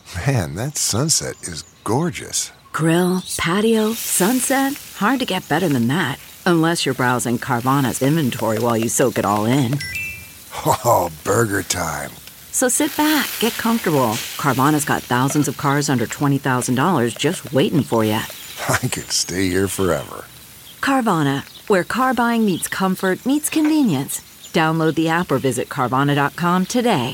Man, that sunset is gorgeous. Grill, patio, sunset. Hard to get better than that. Unless you're browsing Carvana's inventory while you soak it all in. Oh, burger time. So sit back, get comfortable. Carvana's got thousands of cars under $20,000 just waiting for you. I could stay here forever. Carvana, where car buying meets comfort meets convenience. Download the app or visit Carvana.com today.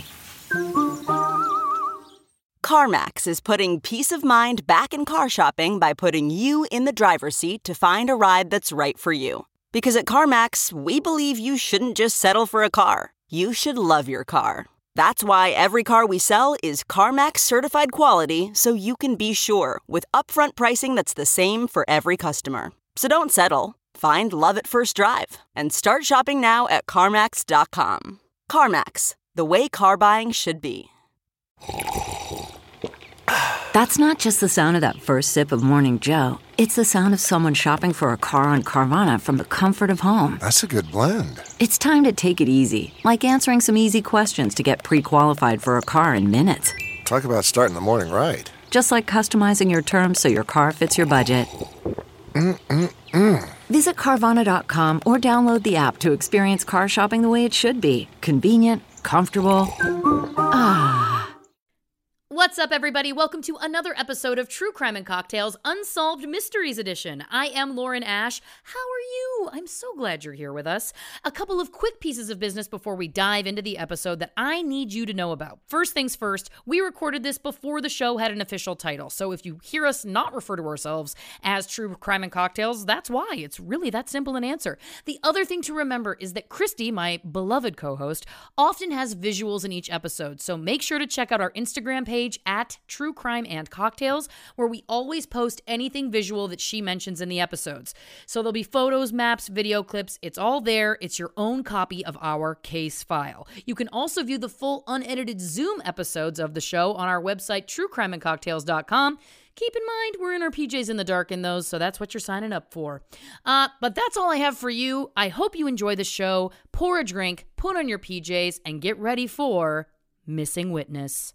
CarMax is putting peace of mind back in car shopping by putting you in the driver's seat to find a ride that's right for you. Because at CarMax, we believe you shouldn't just settle for a car. You should love your car. That's why every car we sell is CarMax certified quality, so you can be sure with upfront pricing that's the same for every customer. So don't settle. Find love at first drive and start shopping now at CarMax.com. CarMax, the way car buying should be. That's not just the sound of that first sip of Morning Joe. It's the sound of someone shopping for a car on Carvana from the comfort of home. That's a good blend. It's time to take it easy, like answering some easy questions to get pre-qualified for a car in minutes. Talk about starting the morning right. Just like customizing your terms so your car fits your budget. Visit Carvana.com or download the app to experience car shopping the way it should be. Convenient, comfortable. What's up, everybody? Welcome to another episode of True Crime and Cocktails Unsolved Mysteries Edition. I am Lauren Ash. How are you? I'm so glad you're here with us. A couple of quick pieces of business before we dive into the episode that I need you to know about. First things first, we recorded this before the show had an official title. So if you hear us not refer to ourselves as True Crime and Cocktails, that's why. It's really that simple an answer. The other thing to remember is that Christy, my beloved co-host, often has visuals in each episode. So make sure to check out our Instagram page at True Crime and Cocktails, where we always post anything visual that she mentions in the episodes. So there'll be photos, maps, video clips. It's all there. It's your own copy of our case file. You can also view the full unedited Zoom episodes of the show on our website, truecrimeandcocktails.com. Keep in mind, we're in our PJs in the dark in those, so that's what you're signing up for. But that's all I have for you. I hope you enjoy the show. Pour a drink, put on your PJs, and get ready for Missing Witness.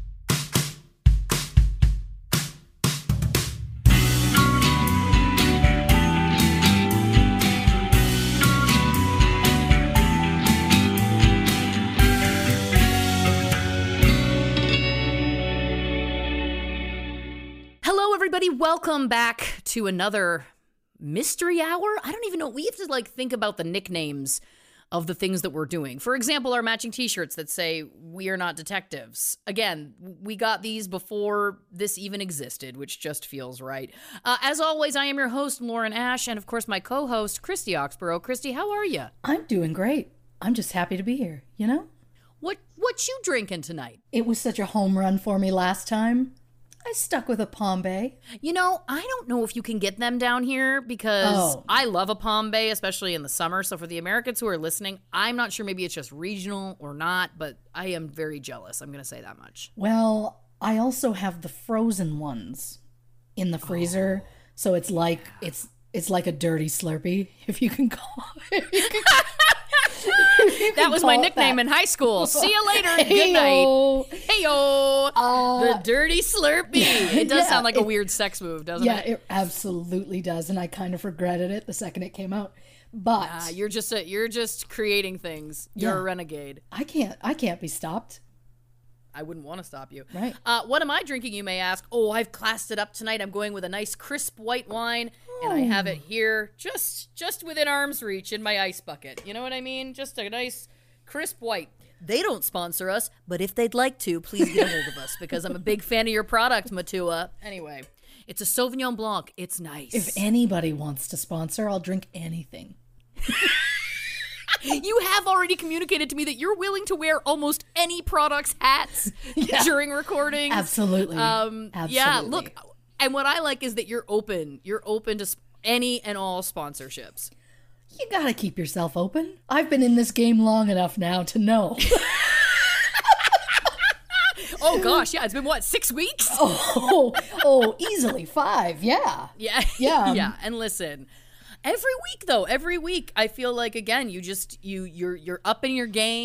Everybody, welcome back to another mystery hour. I don't even know. We have to think about the nicknames of the things that we're doing. For example, our matching t-shirts that say "We are not detectives." Again, we got these before this even existed, which just feels right. As always, I am your host, Lauren Ash, and of course my co-host, Christy Oxborough. Christy, how are you? I'm doing great. I'm just happy to be here, you know? What you drinking tonight? It was such a home run for me last time. I stuck with a Pombe. You know, I don't know if you can get them down here because I love a Pombe, especially in the summer. So for the Americans who are listening, I'm not sure maybe it's just regional or not, but I am very jealous. I'm going to say that much. Well, I also have the frozen ones in the freezer. So it's like it's like a dirty Slurpee, if you can call it. That was my nickname in high school. See you later. Good night. Hey-yo. The dirty Slurpee. It does sound like a weird sex move, doesn't it? Yeah, it absolutely does. And I kind of regretted it the second it came out. But you're just creating things. You're a renegade. I can't be stopped. I wouldn't want to stop you. Right. What am I drinking, you may ask? Oh, I've classed it up tonight. I'm going with a nice crisp white wine, and I have it here just within arm's reach in my ice bucket. You know what I mean? Just a nice crisp white. They don't sponsor us, but if they'd like to, please get a hold of us because I'm a big fan of your product, Matua. Anyway, it's a Sauvignon Blanc. It's nice. If anybody wants to sponsor, I'll drink anything. You have already communicated to me that you're willing to wear almost any product's hats during recordings. Absolutely. Absolutely. Yeah, look, and what I like is that you're open. You're open to any and all sponsorships. You gotta keep yourself open. I've been in this game long enough now to know. Oh, gosh, yeah, it's been, 6 weeks? Easily 5, yeah. Yeah, and listen... Every week, I feel like, again, you're up in your game.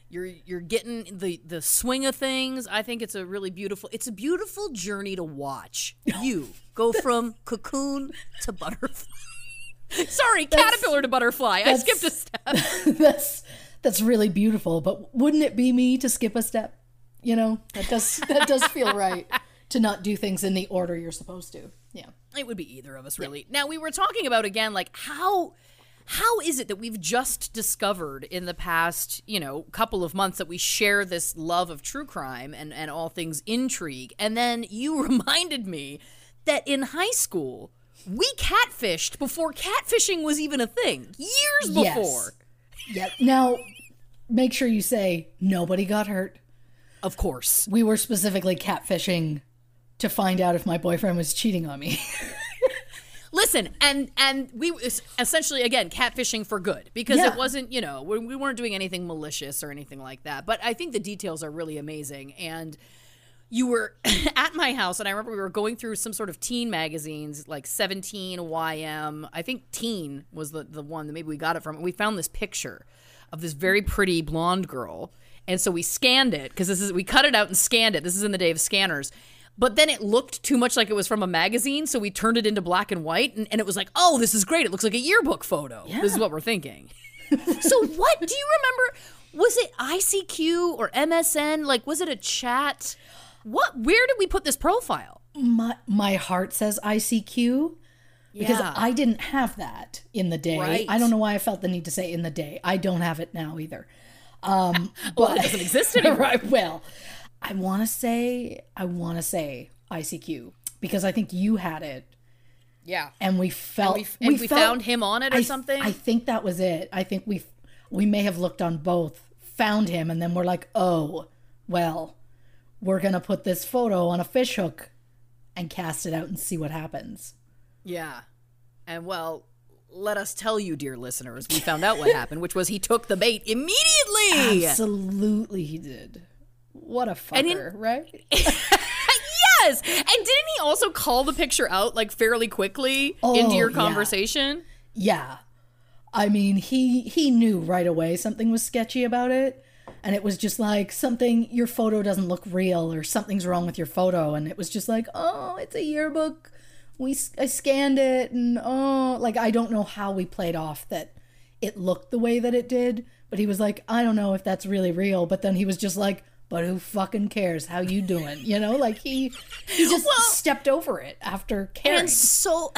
You're getting the swing of things. I think it's a beautiful journey to watch. You go from cocoon to butterfly. Sorry, caterpillar to butterfly. I skipped a step. That's really beautiful, but wouldn't it be me to skip a step? You know, that does feel right to not do things in the order you're supposed to. Yeah. It would be either of us, really. Now, we were talking about, again, like how is it that we've just discovered in the past, couple of months that we share this love of true crime and all things intrigue? And then you reminded me that in high school, we catfished before catfishing was even a thing. Years before. Yeah. Now, make sure you say nobody got hurt. Of course. We were specifically catfishing to find out if my boyfriend was cheating on me. Listen, and we essentially, again, catfishing for good, because it wasn't, we weren't doing anything malicious or anything like that. But I think the details are really amazing. And you were at my house, and I remember we were going through some sort of teen magazines, like 17, YM. I think Teen was the one that maybe we got it from. And we found this picture of this very pretty blonde girl. And so we scanned it, because we cut it out and scanned it. This is in the day of scanners. But then it looked too much like it was from a magazine, so we turned it into black and white, and it was like, oh, this is great. It looks like a yearbook photo. Yeah. This is what we're thinking. So what, do you remember, was it ICQ or MSN? Like, was it a chat? Where did we put this profile? My heart says ICQ, because I didn't have that in the day. Right. I don't know why I felt the need to say in the day. I don't have it now either. Well, it doesn't exist anymore. Right, well, I want to say ICQ, because I think you had it. Yeah. And we felt... we found him on it or something? I think that was it. I think we may have looked on both, found him, and then we're like, oh, well, we're going to put this photo on a fishhook and cast it out and see what happens. Yeah. And, well, let us tell you, dear listeners, we found out what happened, which was he took the bait immediately. Absolutely he did. What a fucker, right? Yes! And didn't he also call the picture out, like, fairly quickly into your conversation? Yeah. I mean, he knew right away something was sketchy about it. And it was just like your photo doesn't look real, or something's wrong with your photo. And it was just like, oh, it's a yearbook. I scanned it. And I don't know how we played off that it looked the way that it did. But he was like, I don't know if that's really real. But then he was just like, but who fucking cares? How you doing? Like he just stepped over it after caring. And so...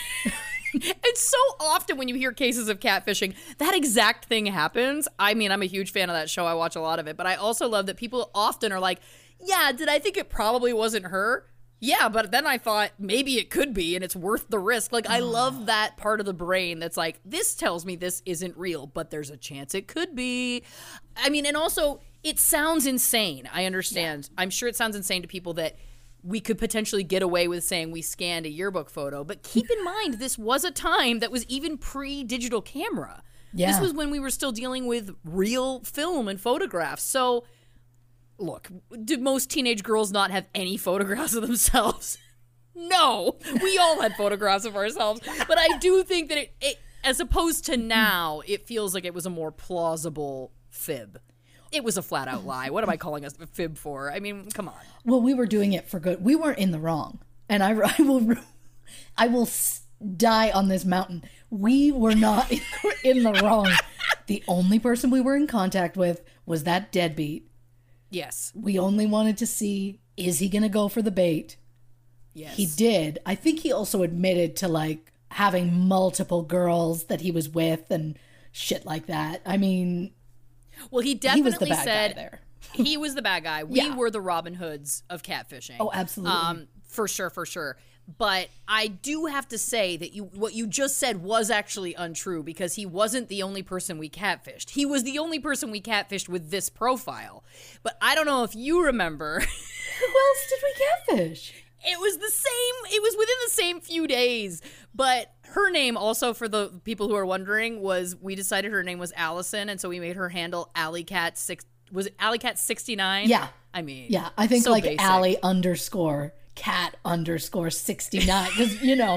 It's so often when you hear cases of catfishing, that exact thing happens. I mean, I'm a huge fan of that show. I watch a lot of it. But I also love that people often are like, yeah, did I think it probably wasn't her? Yeah, but then I thought maybe it could be, and it's worth the risk. Like, I love that part of the brain that's like, this tells me this isn't real, but there's a chance it could be. I mean, and also, it sounds insane. I understand. Yeah. I'm sure it sounds insane to people that we could potentially get away with saying we scanned a yearbook photo. But keep in mind, this was a time that was even pre-digital camera. Yeah. This was when we were still dealing with real film and photographs. So, look, did most teenage girls not have any photographs of themselves? No. We all had photographs of ourselves. But I do think that it as opposed to now, it feels like it was a more plausible fib. It was a flat-out lie. What am I calling us a fib for? I mean, come on. Well, we were doing it for good. We weren't in the wrong. And I will die on this mountain. We were not in the wrong. The only person we were in contact with was that deadbeat. Yes. We only wanted to see, is he going to go for the bait? Yes. He did. I think he also admitted to, having multiple girls that he was with and shit like that. I mean... Well, he definitely was the bad said guy there. He was the bad guy. We were the Robin Hoods of catfishing. Oh, absolutely. For sure. But I do have to say that what you just said was actually untrue, because he wasn't the only person we catfished. He was the only person we catfished with this profile. But I don't know if you remember. Who else did we catfish? It was within the same few days. But her name, also for the people who are wondering, we decided her name was Allison, and so we made her handle AllieCat6. Was it AllieCat69? Yeah. I mean, yeah, I think so basic. Allie_cat_69. Because,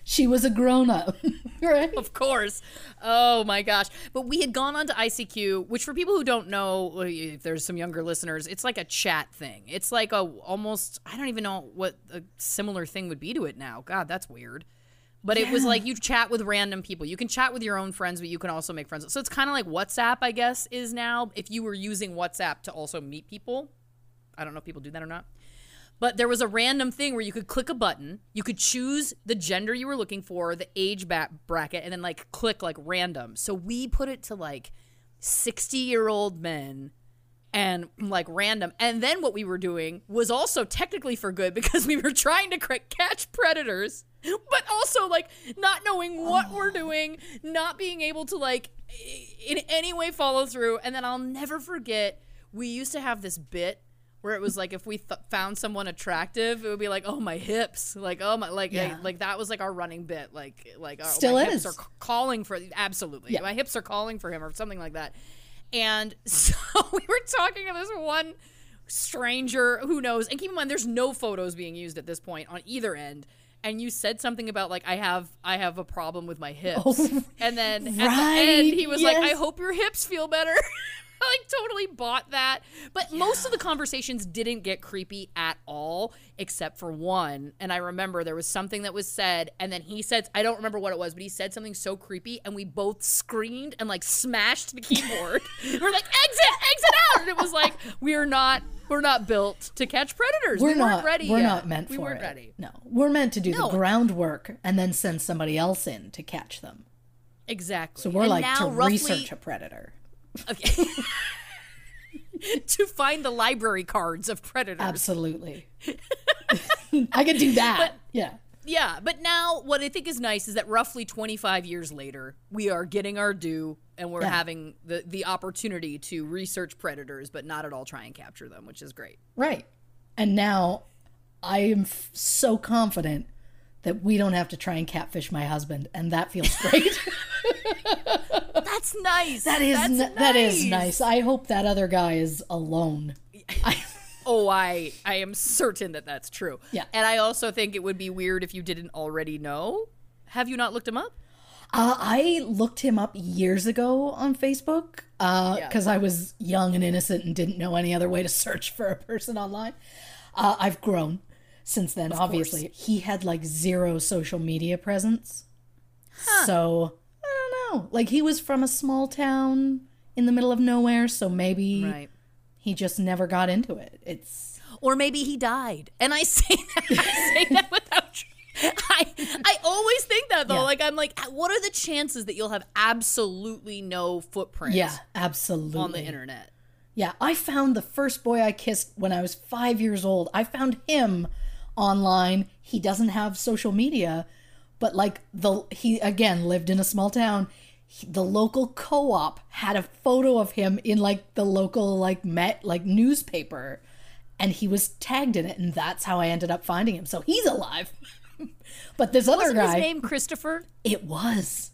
She was a grown-up, right? Of course. Oh my gosh. But we had gone on to ICQ, which for people who don't know, if there's some younger listeners, it's like a chat thing. It's like almost, I don't even know what a similar thing would be to it now. God, that's weird. But it was like you chat with random people. You can chat with your own friends, but you can also make friends. So it's kind of like WhatsApp, I guess, is now. If you were using WhatsApp to also meet people. I don't know if people do that or not. But there was a random thing where you could click a button, you could choose the gender you were looking for, the age bracket, and then like click like random. So we put it to like 60-year-old men and like random. And then what we were doing was also technically for good because we were trying to catch predators, but also like not knowing what we're doing, not being able to like in any way follow through. And then I'll never forget, we used to have this bit where it was like if we found someone attractive, it would be like, oh, my hips, like, oh my, like that was like our running bit, like still my is. hips are calling for absolutely, my hips are calling for him or something like that. And so we were talking to this one stranger who knows, and keep in mind, there's no photos being used at this point on either end. And you said something about like I have a problem with my hips, and then at the end he was like, I hope your hips feel better. I like totally bought that. But most of the conversations didn't get creepy at all, except for one. And I remember there was something that was said, and then he said, I don't remember what it was, but he said something so creepy, and we both screamed and like smashed the keyboard. We're like, exit out! And it was like, we're not built to catch predators. We weren't ready. We're yet. not meant for it. We weren't ready. No, we're meant to do the groundwork and then send somebody else in to catch them. Exactly. So we're like to research a predator. Okay. To find the library cards of predators. Absolutely. I could do that. Yeah, but now what I think is nice is that roughly 25 years later, we are getting our due and we're having the opportunity to research predators, but not at all try and capture them, which is great. Right. And now I am so confident that we don't have to try and catfish my husband, and that feels great. That's nice. That is nice. I hope that other guy is alone. I am certain that that's true. Yeah. And I also think it would be weird if you didn't already know. Have you not looked him up? I looked him up years ago on Facebook because I was young and innocent and didn't know any other way to search for a person online. I've grown since then, obviously. He had like zero social media presence. So, I don't know. Like, he was from a small town in the middle of nowhere, so maybe he just never got into it. Or maybe he died. And I say that without... I always think that, though. Yeah. Like, I'm like, what are the chances that you'll have absolutely no footprint absolutely. On the internet? Yeah, I found the first boy I kissed when I was 5 years old. I found him online. He doesn't have social media, but like he again lived in a small town. The local co-op had a photo of him in like the local newspaper, and he was tagged in it, and that's how I ended up finding him. So he's alive. But this other guy, wasn't his name Christopher? It was.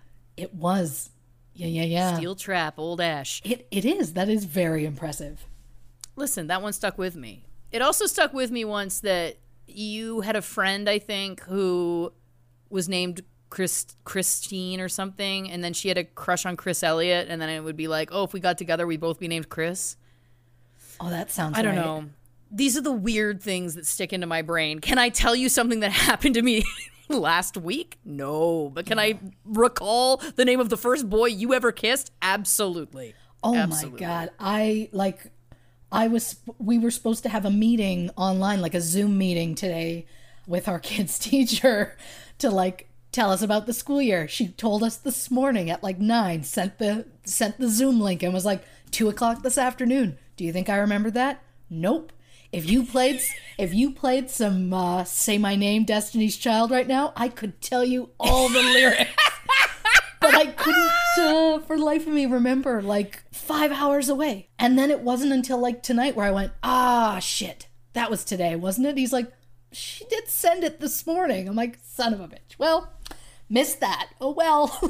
Yeah. Steel trap, old Ash. It is. That is very impressive. Listen, that one stuck with me. It also stuck with me once that you had a friend, I think, who was named Christine or something, and then she had a crush on Chris Elliott, and then it would be like, oh, if we got together, we'd both be named Chris. Oh, that sounds I don't know. These are the weird things that stick into my brain. Can I tell you something that happened to me last week? No. But can I recall the name of the first boy you ever kissed? Absolutely. Oh, absolutely. My God. We were supposed to have a meeting online, like a Zoom meeting today with our kid's teacher to like tell us about the school year. She told us this morning at like 9, sent the Zoom link and was like, 2:00 this afternoon. Do you think I remember that? Nope. If you played some Say My Name, Destiny's Child right now, I could tell you all the lyrics. But I couldn't, for the life of me, remember, like, 5 hours away. And then it wasn't until, like, tonight where I went, shit, that was today, wasn't it? He's like, she did send it this morning. I'm like, son of a bitch. Well, missed that. Oh, well.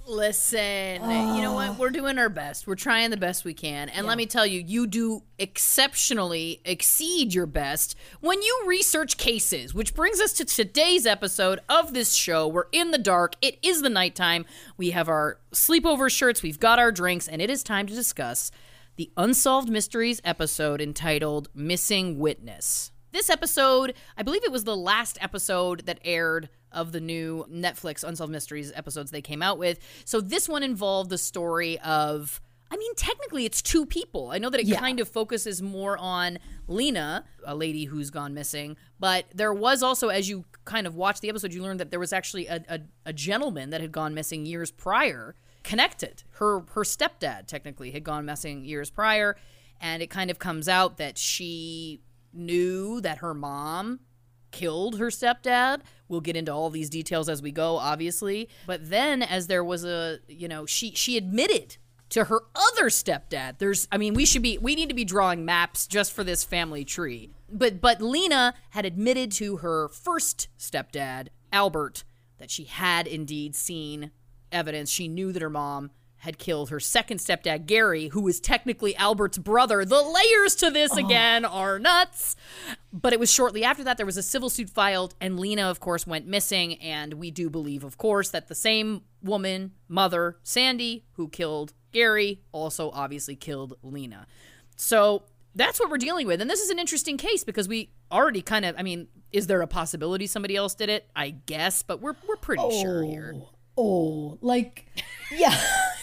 Listen, you know what? We're doing our best. We're trying the best we can. And let me tell you, you do exceptionally exceed your best when you research cases, which brings us to today's episode of this show. We're in the dark. It is the nighttime. We have our sleepover shirts. We've got our drinks. And it is time to discuss the Unsolved Mysteries episode entitled Missing Witness. This episode, I believe it was the last episode that aired of the new Netflix Unsolved Mysteries episodes they came out with. So this one involved the story of, I mean, technically it's two people. I know that it kind of focuses more on Lena, a lady who's gone missing, but there was also, as you kind of watched the episode, you learned that there was actually a gentleman that had gone missing years prior, connected. Her stepdad technically had gone missing years prior, and it kind of comes out that she knew that her mom killed her stepdad. We'll get into all these details as we go, obviously. But then as there was she admitted to her other stepdad. We need to be drawing maps just for this family tree. But Lena had admitted to her first stepdad, Albert, that she had indeed seen evidence. She knew that her mom had killed her second stepdad, Gary, who is technically Albert's brother. The layers to this, again, are nuts. But it was shortly after that there was a civil suit filed, and Lena, of course, went missing. And we do believe, of course, that the same woman, mother, Sandy, who killed Gary, also obviously killed Lena. So that's what we're dealing with. And this is an interesting case because we already kind of, is there a possibility somebody else did it? I guess, but we're pretty sure here. Yeah.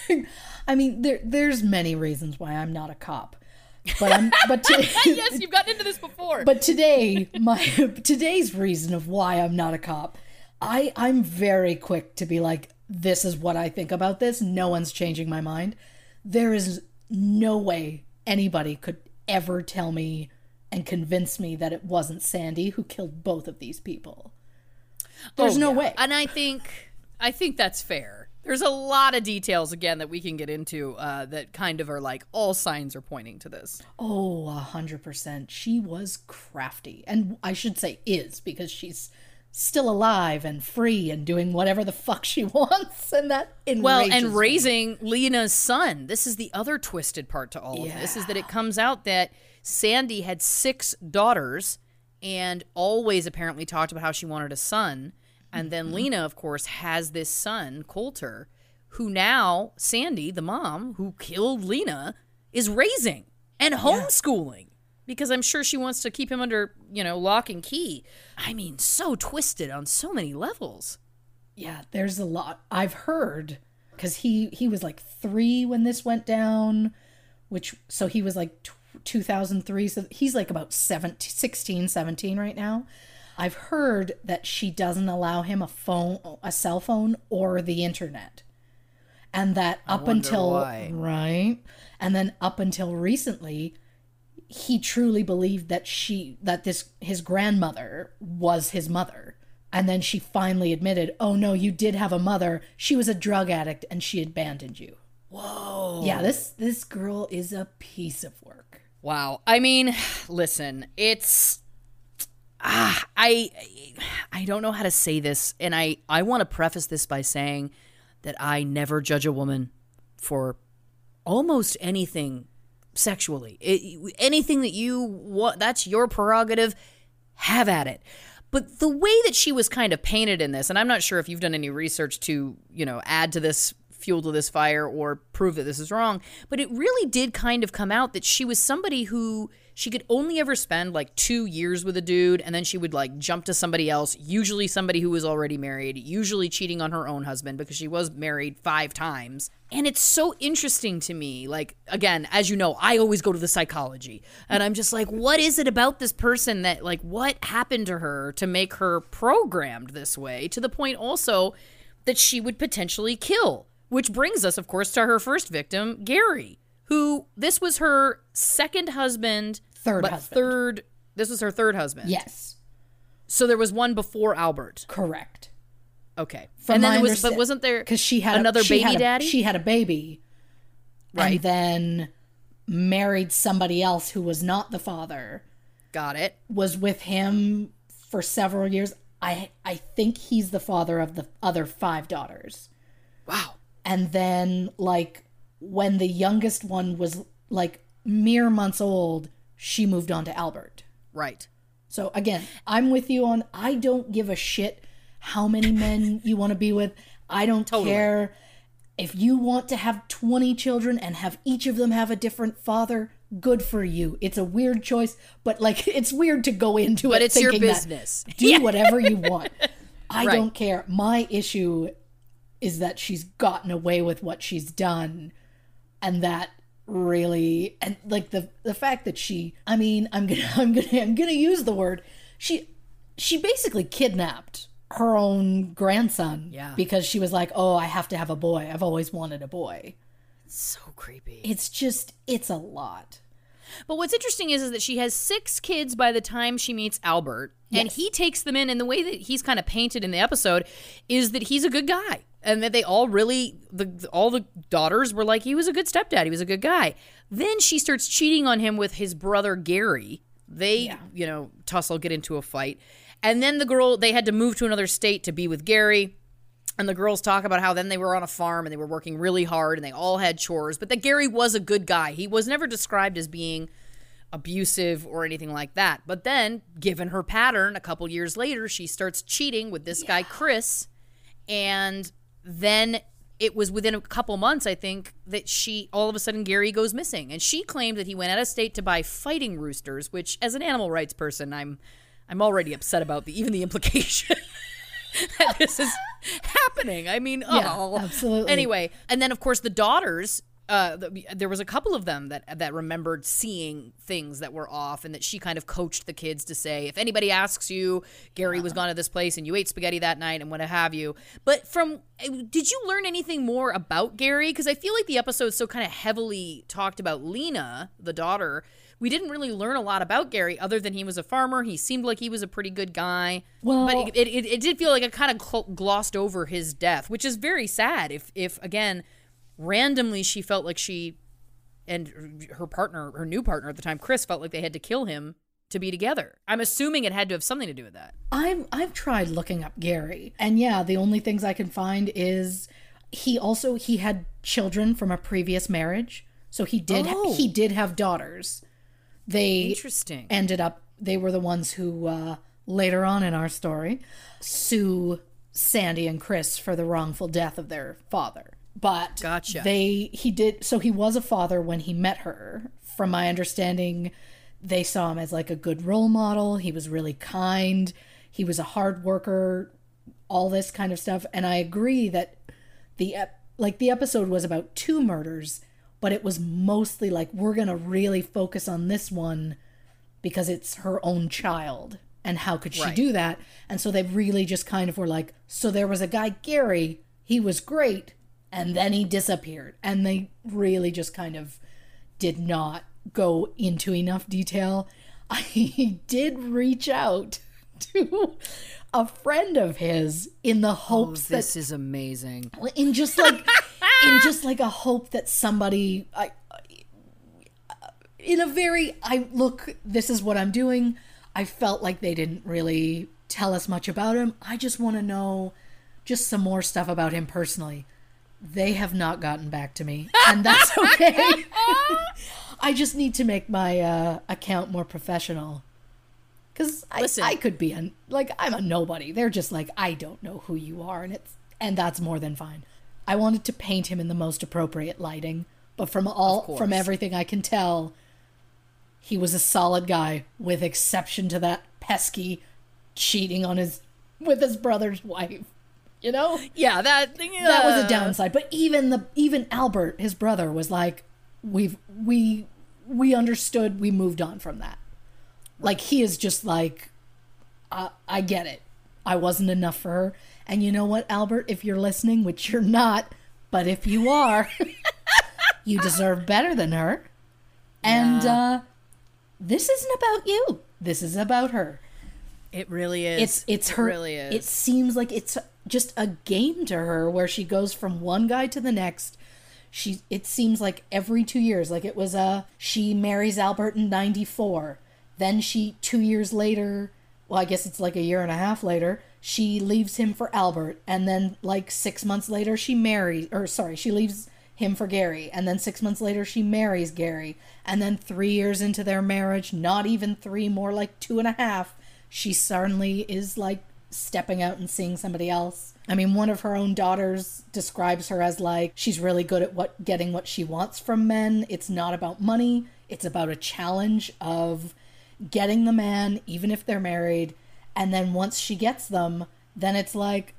There's many reasons why I'm not a cop, but yes, you've gotten into this before. But today's reason of why I'm not a cop, I'm very quick to be like, this is what I think about this. No one's changing my mind. There is no way anybody could ever tell me and convince me that it wasn't Sandy who killed both of these people. There's no way. And I think that's fair. There's a lot of details, again, that we can get into that kind of are like, all signs are pointing to this. 100%. She was crafty. And I should say is, because she's still alive and free and doing whatever the fuck she wants. And that enrages and raising Lena's son. This is the other twisted part to all of this, is that it comes out that Sandy had 6 daughters and always apparently talked about how she wanted a son. And then Lena, of course, has this son, Coulter, who now Sandy, the mom who killed Lena, is raising and homeschooling because I'm sure she wants to keep him under, lock and key. So twisted on so many levels. Yeah, there's a lot. I've heard, because he was like 3 when this went down, so he was like 2003, so he's like about 16, 17 right now. I've heard that she doesn't allow him a cell phone or the internet. And that up until recently, he truly believed that his grandmother was his mother. And then she finally admitted, "Oh no, you did have a mother. She was a drug addict and she abandoned you." Whoa. Yeah, this girl is a piece of work. Wow. Listen, it's I don't know how to say this, and I want to preface this by saying that I never judge a woman for almost anything sexually. Anything that you want, that's your prerogative, have at it. But the way that she was kind of painted in this, and I'm not sure if you've done any research to, add to this fuel to this fire or prove that this is wrong, but it really did kind of come out that she was somebody who she could only ever spend like 2 years with a dude, and then she would like jump to somebody else, usually somebody who was already married, usually cheating on her own husband because she was married 5 times. And it's so interesting to me. Like, again, as you know, I always go to the psychology, and I'm just like, what is it about this person that, like, what happened to her to make her programmed this way, to the point also that she would potentially kill? Which brings us, of course, to her first victim, Gary, who this was her second husband. This was her third husband. Yes. So there was one before Albert. Correct. Okay. And then wasn't there because she had another baby daddy? She had a baby. Right. And then married somebody else who was not the father. Got it. Was with him for several years. I think he's the father of the other 5 daughters. Wow. And then, like, when the youngest one was, like, mere months old, she moved on to Albert. Right. So, again, I'm with you on, I don't give a shit how many men you want to be with. I don't care. If you want to have 20 children and have each of them have a different father, good for you. It's a weird choice, but, like, it's weird to go into it. But it's your thinking business. Do whatever you want. I Right. don't care. My issue is that she's gotten away with what she's done, and that really, and like the fact that she, I mean, I'm gonna use the word, she basically kidnapped her own grandson. Yeah. Because she was like, oh, I have to have a boy. I've always wanted a boy. So creepy. It's a lot. But what's interesting is that she has 6 kids by the time she meets Albert, and Yes. he takes them in, and the way that he's kind of painted in the episode is that he's a good guy, and that they all really, all the daughters were like, he was a good stepdad, he was a good guy. Then she starts cheating on him with his brother Gary. They, tussle, get into a fight. And then they had to move to another state to be with Gary. And the girls talk about how then they were on a farm and they were working really hard and they all had chores. But that Gary was a good guy. He was never described as being abusive or anything like that. But then, given her pattern, a couple years later, she starts cheating with this guy, Chris. And then it was within a couple months, I think, that all of a sudden, Gary goes missing. And she claimed that he went out of state to buy fighting roosters, which, as an animal rights person, I'm already upset about even the implication that this is happening. I mean, absolutely. Anyway, and then of course the daughters, there was a couple of them that remembered seeing things that were off, and that she kind of coached the kids to say, if anybody asks you, Gary was gone to this place and you ate spaghetti that night and what have you. But did you learn anything more about Gary? Because I feel like the episode so kind of heavily talked about Lena, the daughter. We didn't really learn a lot about Gary other than he was a farmer. He seemed like he was a pretty good guy. Well, but it did feel like it kind of glossed over his death, which is very sad. If again, randomly she felt like she and her new partner at the time, Chris, felt like they had to kill him to be together. I'm assuming it had to have something to do with that. I've tried looking up Gary, and yeah, the only things I can find is he had children from a previous marriage, so he did have daughters. They Interesting. They were the ones who later on in our story sue Sandy and Chris for the wrongful death of their father. But Gotcha. He was a father when he met her. From my understanding, they saw him as like a good role model. He was really kind. He was a hard worker, all this kind of stuff. And I agree that the episode was about 2 murders, but it was mostly like, we're going to really focus on this one because it's her own child. And how could she do that? And so they really just kind of were like, so there was a guy, Gary, he was great, and then he disappeared. And they really just kind of did not go into enough detail. I did reach out to a friend of his in the hopes that this is amazing. in just like a hope that somebody this is what I'm doing. I felt like they didn't really tell us much about him. I just want to know just some more stuff about him personally. They have not gotten back to me, and that's okay. I just need to make my account more professional. Because I could be I'm a nobody. They're just like, I don't know who you are, and that's more than fine. I wanted to paint him in the most appropriate lighting, but from everything I can tell, he was a solid guy, with exception to that pesky cheating with his brother's wife. You know? Yeah, that was a downside. But even Albert, his brother, was like, we understood, we moved on from that. Like, he is just like, I get it. I wasn't enough for her. And you know what, Albert, if you're listening, which you're not, but if you are, you deserve better than her. And this isn't about you. This is about her. It really is. It's her. It really is. It seems like it's just a game to her, where she goes from one guy to the next. It seems like every 2 years, like it was she marries Albert in 94. Then 2 years later, well, I guess it's like a year and a half later, she leaves him for Albert. And then like 6 months later, she leaves him for Gary. And then 6 months later, she marries Gary. And then 3 years into their marriage, not even 3, more like 2.5, she suddenly is like stepping out and seeing somebody else. I mean, one of her own daughters describes her as like, she's really good at getting what she wants from men. It's not about money. It's about a challenge of getting the man, even if they're married. And then once she gets them, then it's like,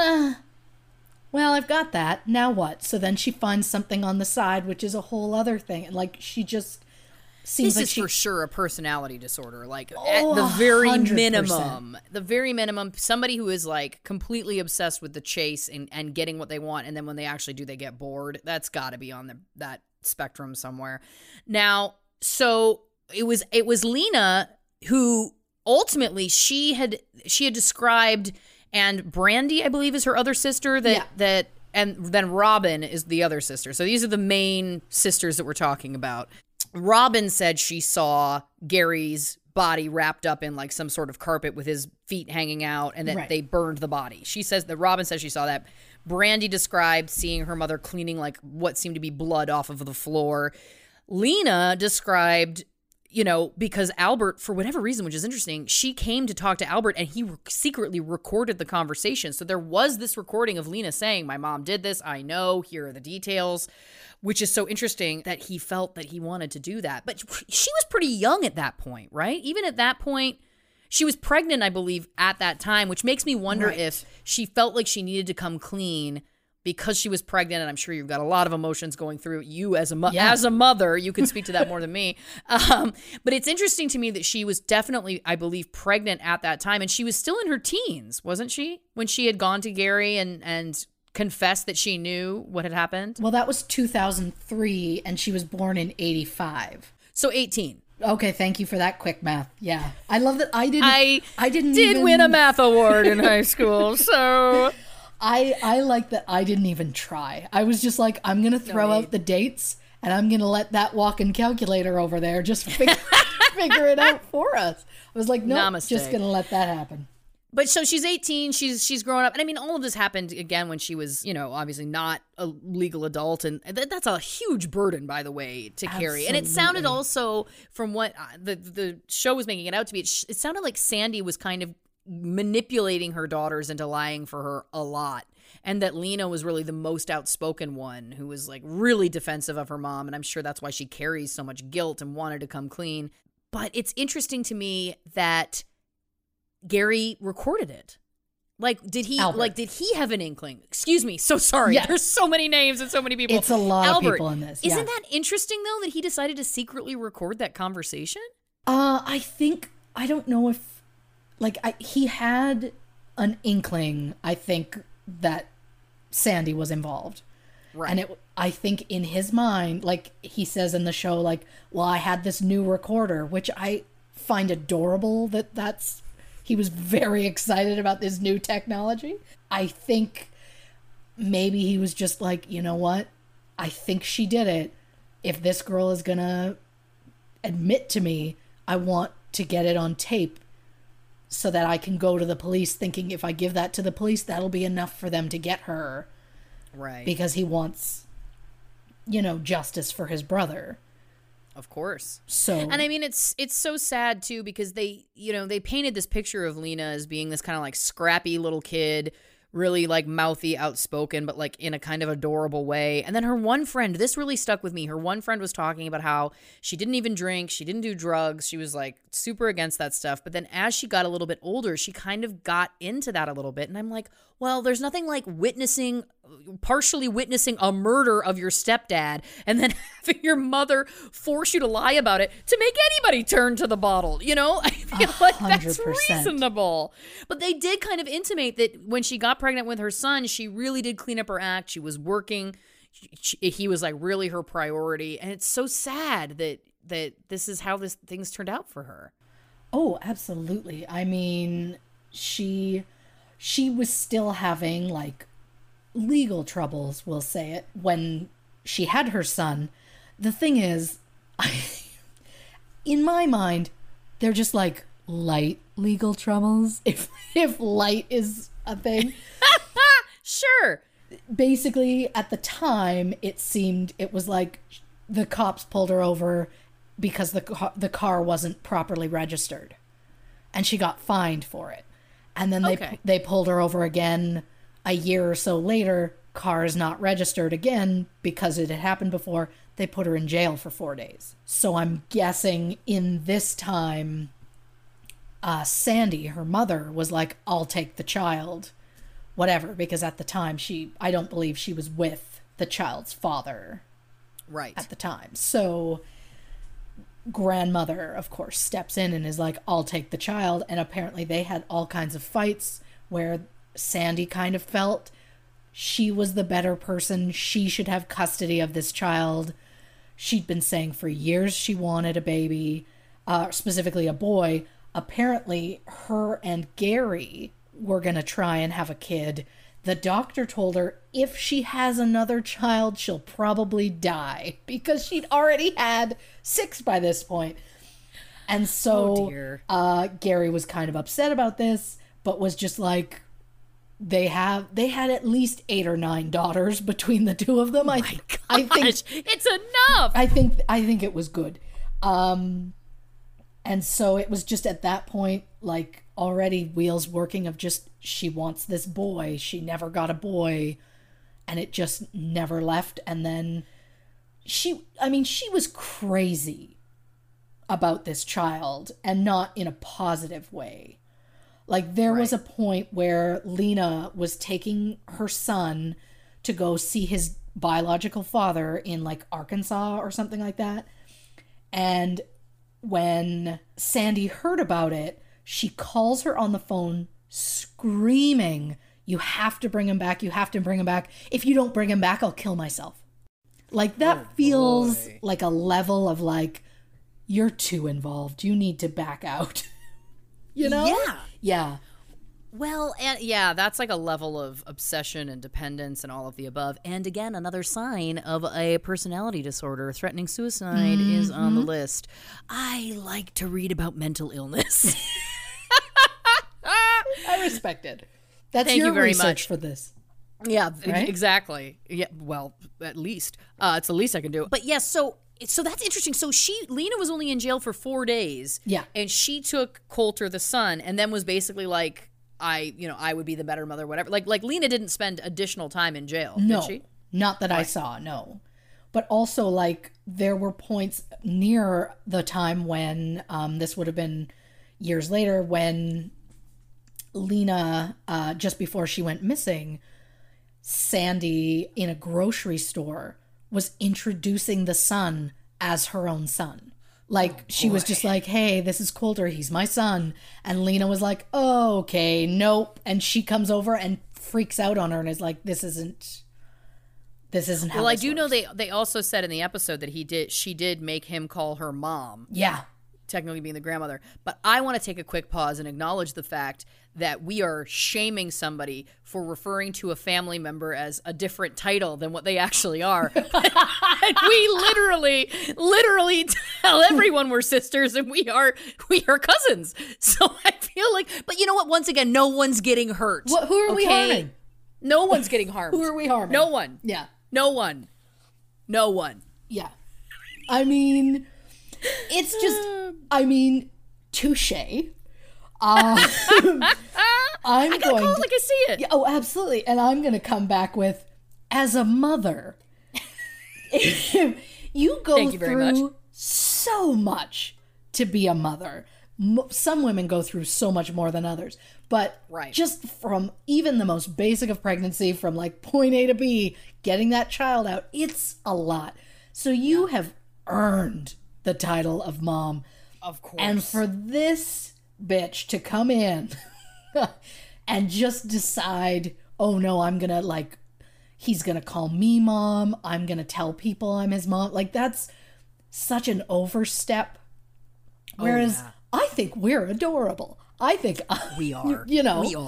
well, I've got that. Now what? So then she finds something on the side, which is a whole other thing. And like, she just seems this like is for sure a personality disorder. Like at the very 100%. minimum, somebody who is like completely obsessed with the chase and getting what they want. And then when they actually do, they get bored. That's got to be on that spectrum somewhere. Now, so it was Lena who ultimately she had described, and Brandy, I believe, is her other sister and then Robin is the other sister. So these are the main sisters that we're talking about. Robin said she saw Gary's body wrapped up in like some sort of carpet with his feet hanging out, and that they burned the body. Robin says she saw that. Brandy described seeing her mother cleaning like what seemed to be blood off of the floor. Lena described, because Albert, for whatever reason, which is interesting, she came to talk to Albert and he secretly recorded the conversation. So there was this recording of Lena saying, my mom did this, I know, here are the details, which is so interesting that he felt that he wanted to do that. But she was pretty young at that point, right? Even at that point, she was pregnant, I believe, at that time, which makes me wonder if she felt like she needed to come clean because she was pregnant, and I'm sure you've got a lot of emotions going through you as a mother. You can speak to that more than me. But it's interesting to me that she was definitely, I believe, pregnant at that time, and she was still in her teens, wasn't she? When she had gone to Gary and confessed that she knew what had happened? Well, that was 2003, and she was born in 85. So 18. Okay, thank you for that quick math. Yeah. I love that I didn't did win a math award in high school, so... I like that I didn't even try. I was just like, I'm going to throw out the dates and I'm going to let that walk-in calculator over there just figure it out for us. I was like, no, just going to let that happen. But so she's 18, she's growing up. And I mean, all of this happened again when she was, obviously not a legal adult. And that's a huge burden, by the way, to carry. And it sounded also, from what the show was making it out to be, it sounded like Sandy was kind of manipulating her daughters into lying for her a lot, and that Lena was really the most outspoken one, who was like really defensive of her mom, and I'm sure that's why she carries so much guilt and wanted to come clean. But it's interesting to me that Gary recorded it. Like, did he have an inkling? Excuse me, so sorry. Yes. There's so many names and so many people. It's a lot of people in this. Isn't that interesting though, that he decided to secretly record that conversation? I don't know if he had an inkling, I think, that Sandy was involved. Right. And I think in his mind, like he says in the show, like, well, I had this new recorder, which I find adorable he was very excited about this new technology. I think maybe he was just like, you know what? I think she did it. If this girl is going to admit to me, I want to get it on tape, so that I can go to the police thinking if I give that to the police, that'll be enough for them to get her. Right. Because he wants, justice for his brother. Of course. So, and I mean, it's so sad too, because they painted this picture of Lena as being this kind of like scrappy little kid, really like mouthy, outspoken, but like in a kind of adorable way. And then her one friend, this really stuck with me. Her one friend was talking about how she didn't even drink. She didn't do drugs. She was like super against that stuff. But then as she got a little bit older, she kind of got into that a little bit. And I'm like, well, there's nothing like partially witnessing a murder of your stepdad and then having your mother force you to lie about it to make anybody turn to the bottle. I feel like that's 100%. reasonable. But they did kind of intimate that when she got pregnant with her son, she really did clean up her act. She was working. He was like really her priority. And it's so sad that this is how things turned out for her. Oh, absolutely. I mean, she was still having like legal troubles, we'll say it, when she had her son. The thing is, in my mind, they're just like light legal troubles, if light is a thing. Sure. Basically, at the time, it was like the cops pulled her over because the car wasn't properly registered, and she got fined for it. And then they pulled her over again a year or so later. Car is not registered again because it had happened before. They put her in jail for 4 days. So I'm guessing in this time, Sandy, her mother, was like, I'll take the child, whatever, because at the time I don't believe she was with the child's father. Right. At the time. So grandmother, of course, steps in and is like, I'll take the child. And apparently they had all kinds of fights where Sandy kind of felt she was the better person. She should have custody of this child. She'd been saying for years she wanted a baby, specifically a boy. Apparently her and Gary were going to try and have a kid. The doctor told her if she has another child, she'll probably die because she'd already had 6 by this point. And so Gary was kind of upset about this, but was just like, they had at least 8 or 9 daughters between the two of them. I think it's enough. I think it was good. And so it was just at that point, like, already wheels working of just, she wants this boy. She never got a boy, and it just never left. And then she was crazy about this child, and not in a positive way. Like, there was a point where Lena was taking her son to go see his biological father in, like, Arkansas or something like that. And when Sandy heard about it, she calls her on the phone screaming, you have to bring him back. You have to bring him back. If you don't bring him back, I'll kill myself. Like, that feels like a level of, like, you're too involved. You need to back out. You know? Yeah. Yeah. Well, and yeah, that's like a level of obsession and dependence and all of the above. And again, another sign of a personality disorder. Threatening suicide is on the list. I like to read about mental illness. I respect it. That's Thank your you very research much for this. Yeah, right? Exactly. Yeah, well, at least. It's the least I can do. But yes, so that's interesting. So Lena was only in jail for 4 days. Yeah. And she took Coulter, the son, and then was basically like, I would be the better mother, whatever. Like Lena didn't spend additional time in jail, No, did she? not that I saw, no. But also, like, there were points near the time when, this would have been years later, when Lena, just before she went missing, Sandy in a grocery store was introducing the son as her own son. Like, she was just like, hey, this is Coulter, he's my son. And Lena was like, oh, okay, nope. And she comes over and freaks out on her and is like, this isn't how Well, I this do works. know they also said in the episode that she did make him call her mom. Yeah. Technically being the grandmother. But I want to take a quick pause and acknowledge the fact that we are shaming somebody for referring to a family member as a different title than what they actually are. And we literally tell everyone we're sisters and we are cousins. So I feel like, but you know what? Once again, no one's getting hurt. Who are we harming? No one's getting harmed. Who are we harming? No one. Yeah. No one. No one. Yeah. I mean, it's just, touche. I'm I gotta going call it to, like I see it. yeah, oh, absolutely. And I'm going to come back with, as a mother, you go Thank you very through much. so much to be a mother. Some women go through so much more than others. But Right. just from even the most basic of pregnancy, from like point A to B, getting that child out, it's a lot. So you have earned the title of mom. Of course. And for this bitch to come in and just decide, oh no, I'm gonna, like, he's gonna call me mom, I'm gonna tell people I'm his mom, like, that's such an overstep. Whereas I think we're adorable. I think we are. you know, We are.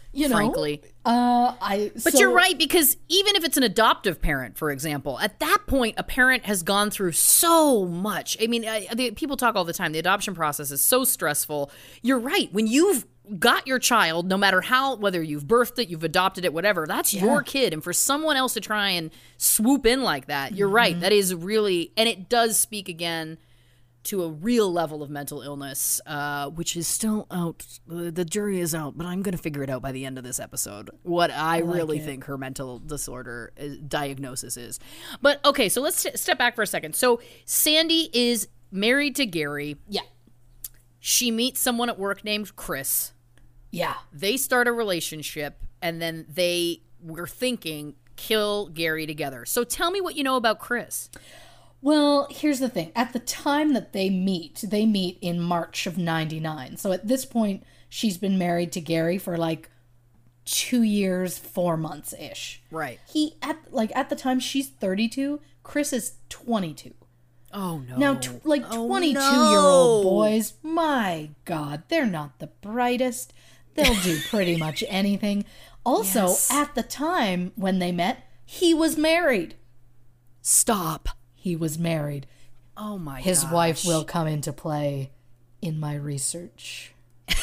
You know, frankly. But You're right, because even if it's an adoptive parent, for example, at that point, a parent has gone through so much. I mean, people talk all the time. The adoption process is so stressful. You're right. When you've got your child, no matter how, whether you've birthed it, you've adopted it, whatever, that's your kid. And for someone else to try and swoop in like that, you're right. That is really, and it does speak again to a real level of mental illness, which is still out. The jury is out, but I'm going to figure it out by the end of this episode, what I really think her mental disorder diagnosis is. But okay, so let's step back for a second. So Sandy is married to Gary. Yeah. She meets someone at work named Chris. Yeah. They start a relationship, and then they were thinking, kill Gary together. So tell me what you know about Chris. Well, here's the thing. At the time that they meet in March of 99. So at this point, she's been married to Gary for like 2 years, 4 months-ish. Right. At the time, she's 32. Chris is 22. Oh, no. Now, 22-year-old boys, my God, they're not the brightest. They'll do pretty much anything. Also, at the time when they met, he was married. Stop. He was married. Oh, my His gosh. wife will come into play in my research.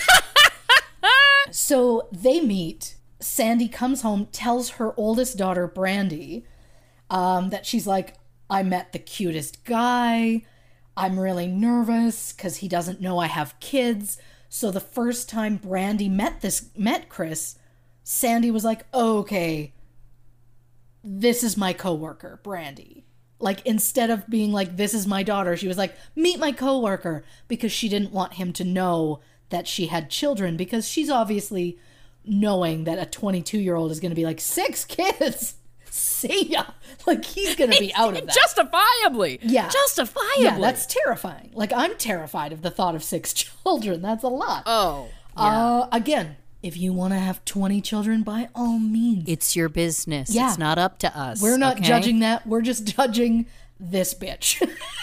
So they meet. Sandy comes home, tells her oldest daughter, Brandy, that she's like, I met the cutest guy. I'm really nervous because he doesn't know I have kids. So the first time Brandy met Chris, Sandy was like, okay, this is my coworker, Brandy. Like, instead of being like, this is my daughter, she was like, meet my coworker, because she didn't want him to know that she had children, because she's obviously knowing that a 22-year-old is going to be like, 6 kids. See ya. Like, he's going to be out of that. Justifiably. Yeah. Justifiably. Yeah, that's terrifying. Like, I'm terrified of the thought of 6 children. That's a lot. Oh. Yeah. Again, if you want to have 20 children, by all means. It's your business. Yeah. It's not up to us. We're not okay? judging that. We're just judging this bitch.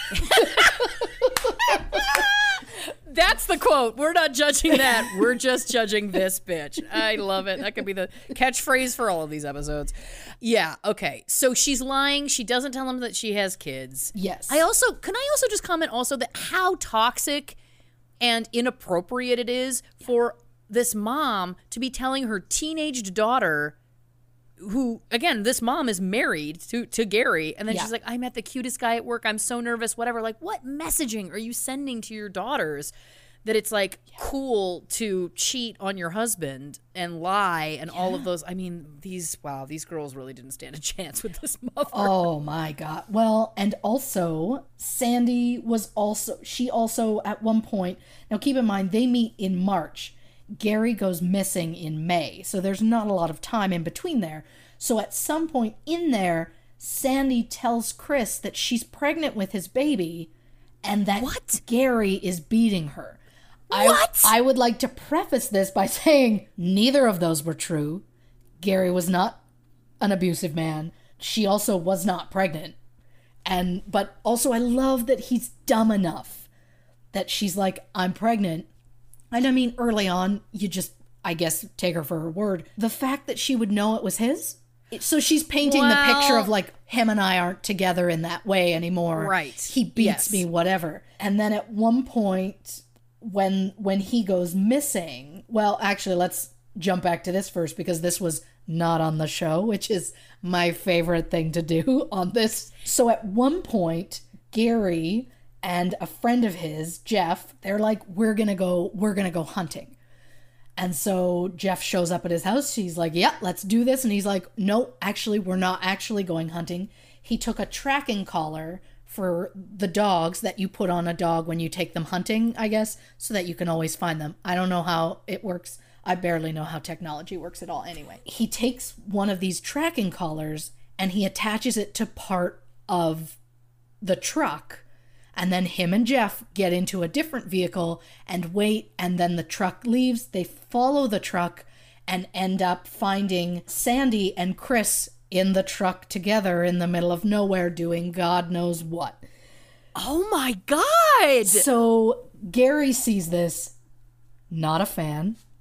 That's the quote. We're not judging that. We're just judging this bitch. I love it. That could be the catchphrase for all of these episodes. Yeah, okay. So she's lying. She doesn't tell him that she has kids. Yes. Can I also just comment also that how toxic and inappropriate it is for this mom to be telling her teenaged daughter, who, again, this mom is married to Gary, and then she's like, I met the cutest guy at work, I'm so nervous, whatever. Like, what messaging are you sending to your daughters that it's like cool to cheat on your husband and lie and all of those? I mean, these girls really didn't stand a chance with this mother. Oh my God. Well, and also Sandy she also at one point, now keep in mind, they meet in March. Gary goes missing in May, so there's not a lot of time in between there. So at some point in there, Sandy tells Chris that she's pregnant with his baby and that Gary is beating her. What? I would like to preface this by saying neither of those were true. Gary was not an abusive man. She also was not pregnant. But also I love that he's dumb enough that she's like, I'm pregnant. And I mean, early on, you just, I guess, take her for her word. The fact that she would know it was his? So she's painting the picture of like, him and I aren't together in that way anymore. Right. He beats me, whatever. And then at one point, when he goes missing, well, actually, let's jump back to this first, because this was not on the show, which is my favorite thing to do on this. So at one point, Gary and a friend of his, Jeff, they're like, we're gonna go hunting. And so Jeff shows up at his house. He's like, yeah, let's do this. And he's like, no, actually, we're not actually going hunting. He took a tracking collar for the dogs that you put on a dog when you take them hunting, I guess, so that you can always find them. I don't know how it works. I barely know how technology works at all anyway. He takes one of these tracking collars and he attaches it to part of the truck. And then him and Jeff get into a different vehicle and wait, and then the truck leaves. They follow the truck and end up finding Sandy and Chris in the truck together in the middle of nowhere doing God knows what. Oh my God! So Gary sees this, not a fan.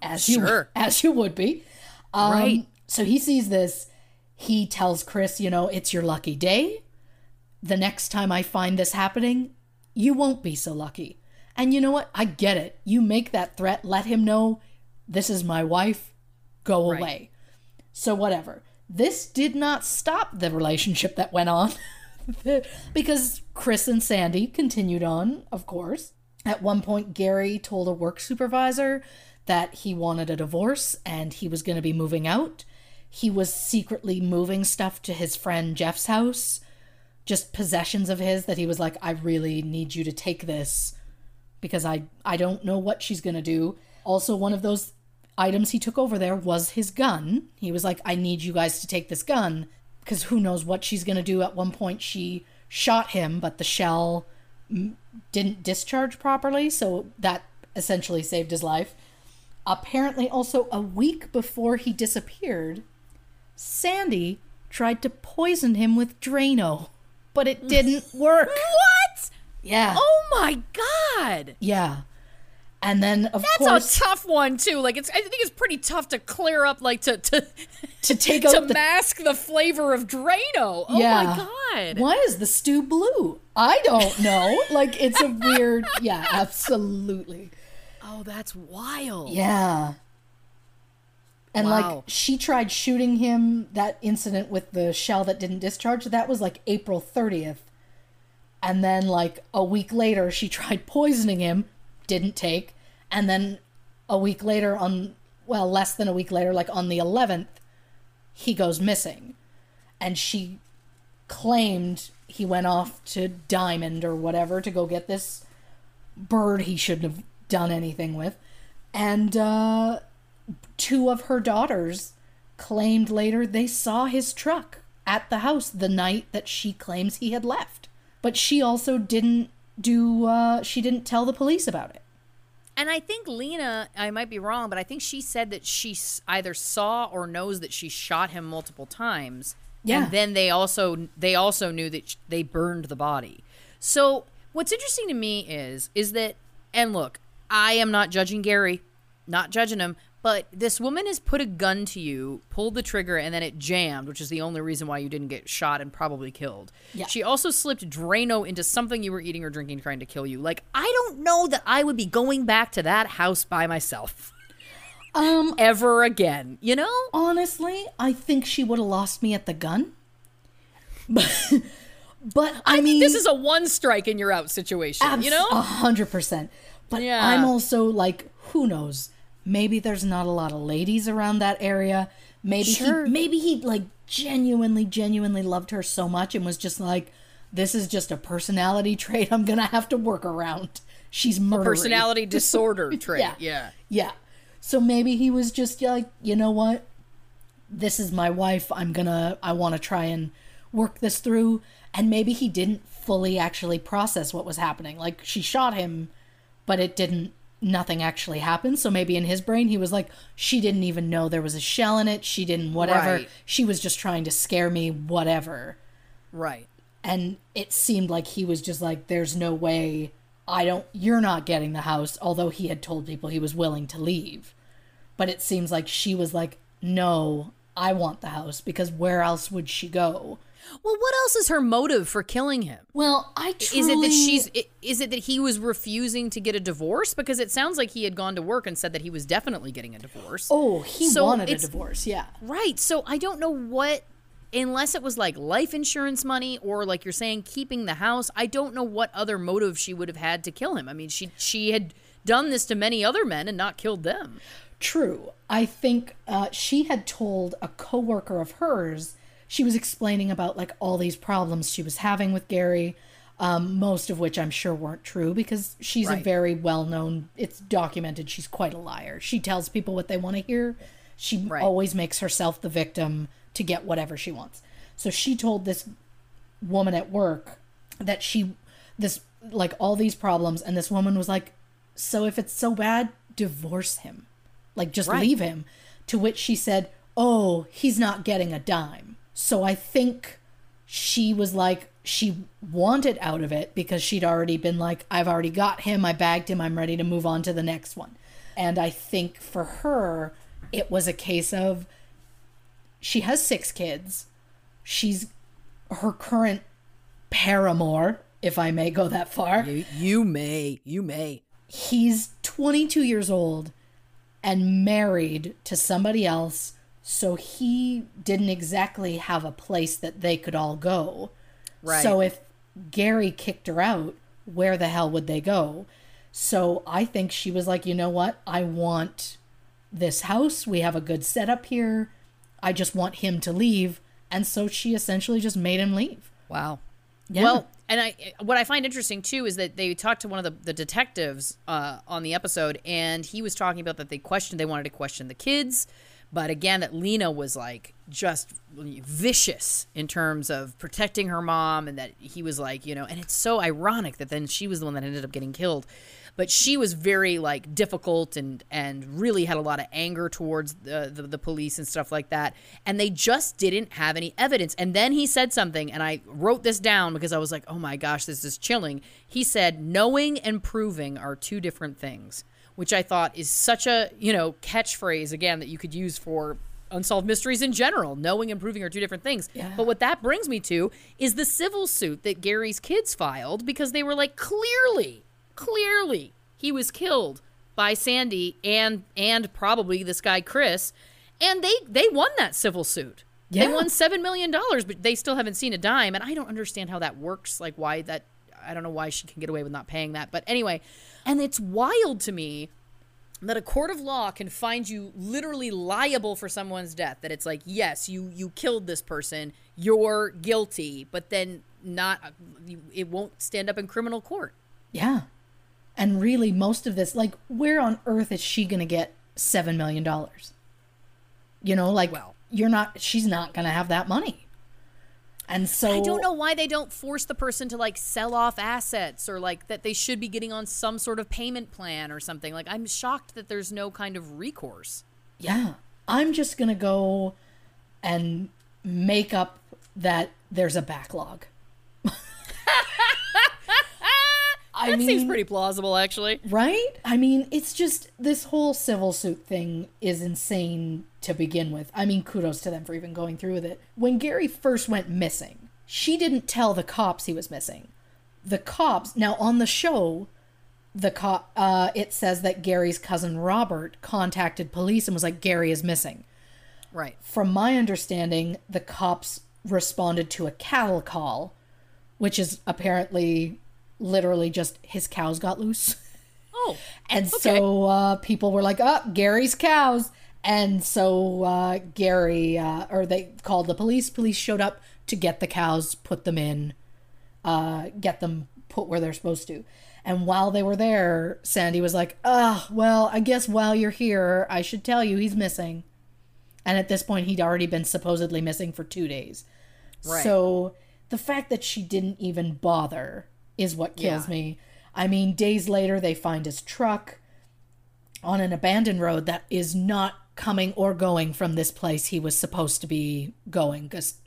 as Sure. you would be. Right. So he sees this. He tells Chris, it's your lucky day. The next time I find this happening, you won't be so lucky. And you know what? I get it. You make that threat. Let him know, this is my wife. Go away. So whatever. This did not stop the relationship that went on. Because Chris and Sandy continued on, of course. At one point, Gary told a work supervisor that he wanted a divorce and he was going to be moving out. He was secretly moving stuff to his friend Jeff's house, just possessions of his that he was like, I really need you to take this because I don't know what she's going to do. Also, one of those items he took over there was his gun. He was like, I need you guys to take this gun because who knows what she's going to do. At one point, she shot him, but the shell didn't discharge properly, so that essentially saved his life. Apparently, also a week before he disappeared, Sandy tried to poison him with Drano, but it didn't work. What? Yeah. Oh my God. Yeah. And then, of That's course, a tough one too. Like I think it's pretty tough to clear up, like to take to out the... mask the flavor of Drano. Oh Yeah. my God. Why is the stew blue? I don't know. Like, it's a weird... Yeah, absolutely. Oh, that's wild. Yeah. And, Wow. like, she tried shooting him, that incident with the shell that didn't discharge, that was, like, April 30th. And then, like, a week later, she tried poisoning him, didn't take. And then a week later less than a week later, like, on the 11th, he goes missing. And she claimed he went off to Diamond or whatever to go get this bird he shouldn't have done anything with. And two of her daughters claimed later they saw his truck at the house the night that she claims he had left. But she also didn't she didn't tell the police about it. And I think Lena, I might be wrong, but I think she said that she either saw or knows that she shot him multiple times. Yeah. And then they also knew that they burned the body. So what's interesting to me is that, and look, I am not judging Gary, not judging him, but this woman has put a gun to you, pulled the trigger, and then it jammed, which is the only reason why you didn't get shot and probably killed. Yeah. She also slipped Drano into something you were eating or drinking trying to kill you. Like, I don't know that I would be going back to that house by myself. Ever again, you know? Honestly, I think she would have lost me at the gun. But I mean, this is a one strike and you're out situation, you know? 100%. But Yeah. I'm also like, who knows? Maybe there's not a lot of ladies around that area. Maybe he like genuinely loved her so much and was just like, this is just a personality trait I'm gonna have to work around. She's murdery. Personality disorder trait. Yeah. Yeah. Yeah. So maybe he was just like, you know what? This is my wife. I want to try and work this through. And maybe he didn't fully actually process what was happening. Like, she shot him, but nothing actually happened. So maybe in his brain, he was like, she didn't even know there was a shell in it. She didn't whatever. Right. She was just trying to scare me, whatever. Right. And it seemed like he was just like, there's no way you're not getting the house, although he had told people he was willing to leave. But it seems like she was like, no, I want the house, because where else would she go? Well, what else is her motive for killing him? Well, Is it that he was refusing to get a divorce? Because it sounds like he had gone to work and said that he was definitely getting a divorce. Oh, he So wanted a it's- divorce, yeah. Right. So I don't know what, unless it was like life insurance money or like you're saying keeping the house, I don't know what other motive she would have had to kill him. I mean, she had done this to many other men and not killed them. True. I think she had told a coworker of hers, she was explaining about like all these problems she was having with Gary, most of which I'm sure weren't true, because she's a Right. very well-known, it's documented, she's quite a liar. She tells people what they want to hear. She Right. always makes herself the victim to get whatever she wants. So she told this woman at work that like all these problems, and this woman was like, so if it's so bad, divorce him. Like, just Right. leave him. To which she said, oh, he's not getting a dime. So I think she was like, she wanted out of it because she'd already been like, I've already got him, I bagged him, I'm ready to move on to the next one. And I think for her, it was a case of she has 6 kids. She's her current paramour, if I may go that far. You may. He's 22 years old and married to somebody else, so he didn't exactly have a place that they could all go. Right. So if Gary kicked her out, where the hell would they go? So I think she was like, you know what? I want this house. We have a good setup here. I just want him to leave. And so she essentially just made him leave. Wow. Yeah. Well, and what I find interesting, too, is that they talked to one of the detectives on the episode, and he was talking about that they wanted to question the kids. But again, that Lena was like just vicious in terms of protecting her mom, and that he was like, you know, and it's so ironic that then she was the one that ended up getting killed. But she was very like difficult and really had a lot of anger towards the police and stuff like that. And they just didn't have any evidence. And then he said something, and I wrote this down because I was like, oh my gosh, this is chilling. He said, knowing and proving are 2 different things, which I thought is such a, you know, catchphrase, again, that you could use for unsolved mysteries in general. Knowing and proving are 2 different things. Yeah. But what that brings me to is the civil suit that Gary's kids filed, because they were like, clearly he was killed by Sandy and probably this guy Chris, and they won that civil suit. Yeah. They won $7 million, but they still haven't seen a dime, and I don't understand how that works. Like, why that? I don't know why she can get away with not paying that. But anyway, and it's wild to me that a court of law can find you literally liable for someone's death. That it's like, yes, you killed this person, you're guilty, but then it won't stand up in criminal court. Yeah. And really, most of this, like, where on earth is she going to get $7 million? You know, like, well, she's not going to have that money. And so I don't know why they don't force the person to like sell off assets, or like that they should be getting on some sort of payment plan or something. Like, I'm shocked that there's no kind of recourse. Yeah. I'm just going to go and make up that there's a backlog. That seems pretty plausible, actually. Right? I mean, it's just, this whole civil suit thing is insane to begin with. I mean, kudos to them for even going through with it. When Gary first went missing, she didn't tell the cops he was missing. The cops, now on the show, it says that Gary's cousin Robert contacted police and was like, Gary is missing. Right. From my understanding, the cops responded to a cattle call, which is apparently literally just his cows got loose. Oh. And okay. So people were like, oh, Gary's cows. And so they called the police. Police showed up to get the cows, put them in, get them put where they're supposed to. And while they were there, Sandy was like, well, I guess while you're here, I should tell you he's missing. And at this point, he'd already been supposedly missing for 2 days. Right. So the fact that she didn't even bother is what kills me. I mean, days later, they find his truck on an abandoned road that is not coming or going from this place he was supposed to be going.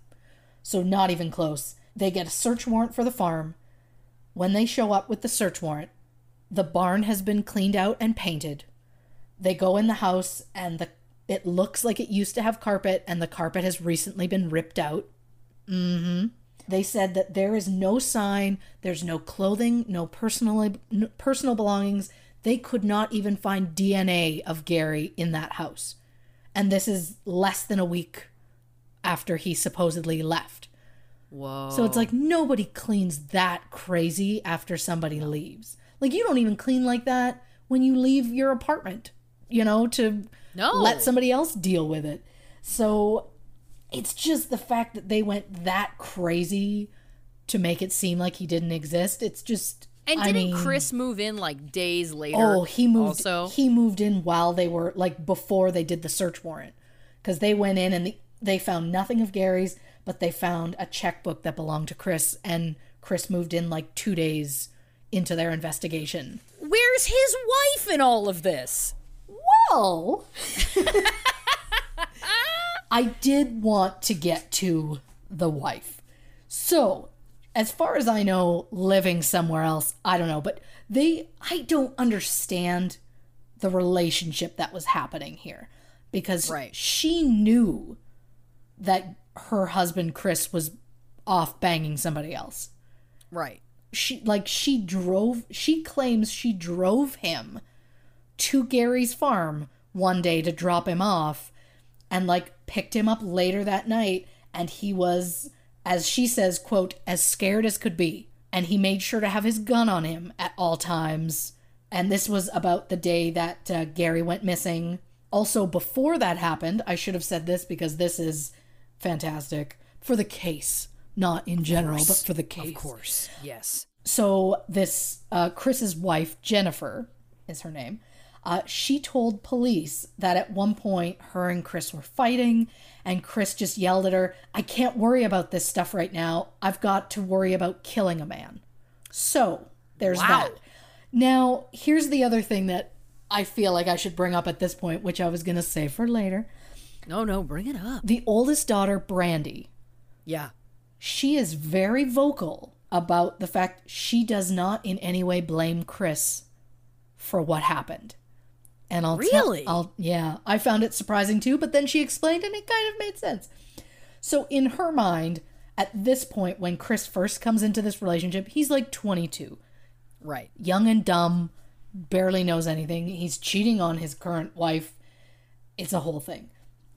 So not even close. They get a search warrant for the farm. When they show up with the search warrant, the barn has been cleaned out and painted. They go in the house, and it looks like it used to have carpet, and the carpet has recently been ripped out. Mm-hmm. They said that there is no sign, there's no clothing, no personal belongings. They could not even find DNA of Gary in that house. And this is less than a week after he supposedly left. Whoa. So it's like, nobody cleans that crazy after somebody leaves. Like, you don't even clean like that when you leave your apartment, to let somebody else deal with it. So it's just the fact that they went that crazy to make it seem like he didn't exist. It's just... And didn't Chris move in like days later? Oh, he moved. Also? He moved in while they were before they did the search warrant, because they went in and they found nothing of Gary's, but they found a checkbook that belonged to Chris, and Chris moved in 2 days into their investigation. Where's his wife in all of this? Well, I did want to get to the wife. So, as far as I know, living somewhere else, I don't know, but I don't understand the relationship that was happening here. Because Right. she knew that her husband, Chris, was off banging somebody else. Right. She claims she drove him to Gary's farm one day to drop him off and like picked him up later that night, and he was, as she says, quote, as scared as could be, and he made sure to have his gun on him at all times. And this was about the day that Gary went missing. Also, before that happened, I should have said this because this is fantastic for the case, not in general, but for the case. Of course. Yes. So this Chris's wife, Jennifer is her name, she told police that at one point her and Chris were fighting, and Chris just yelled at her, "I can't worry about this stuff right now. I've got to worry about killing a man." So there's that. Now, here's the other thing that I feel like I should bring up at this point, which I was going to say for later. No, bring it up. The oldest daughter, Brandy, Yeah. she is very vocal about the fact she does not in any way blame Chris for what happened. And Really? Yeah, I found it surprising too, but then she explained and it kind of made sense. So in her mind, at this point, when Chris first comes into this relationship, he's like 22. Right. Young and dumb, barely knows anything. He's cheating on his current wife. It's a whole thing.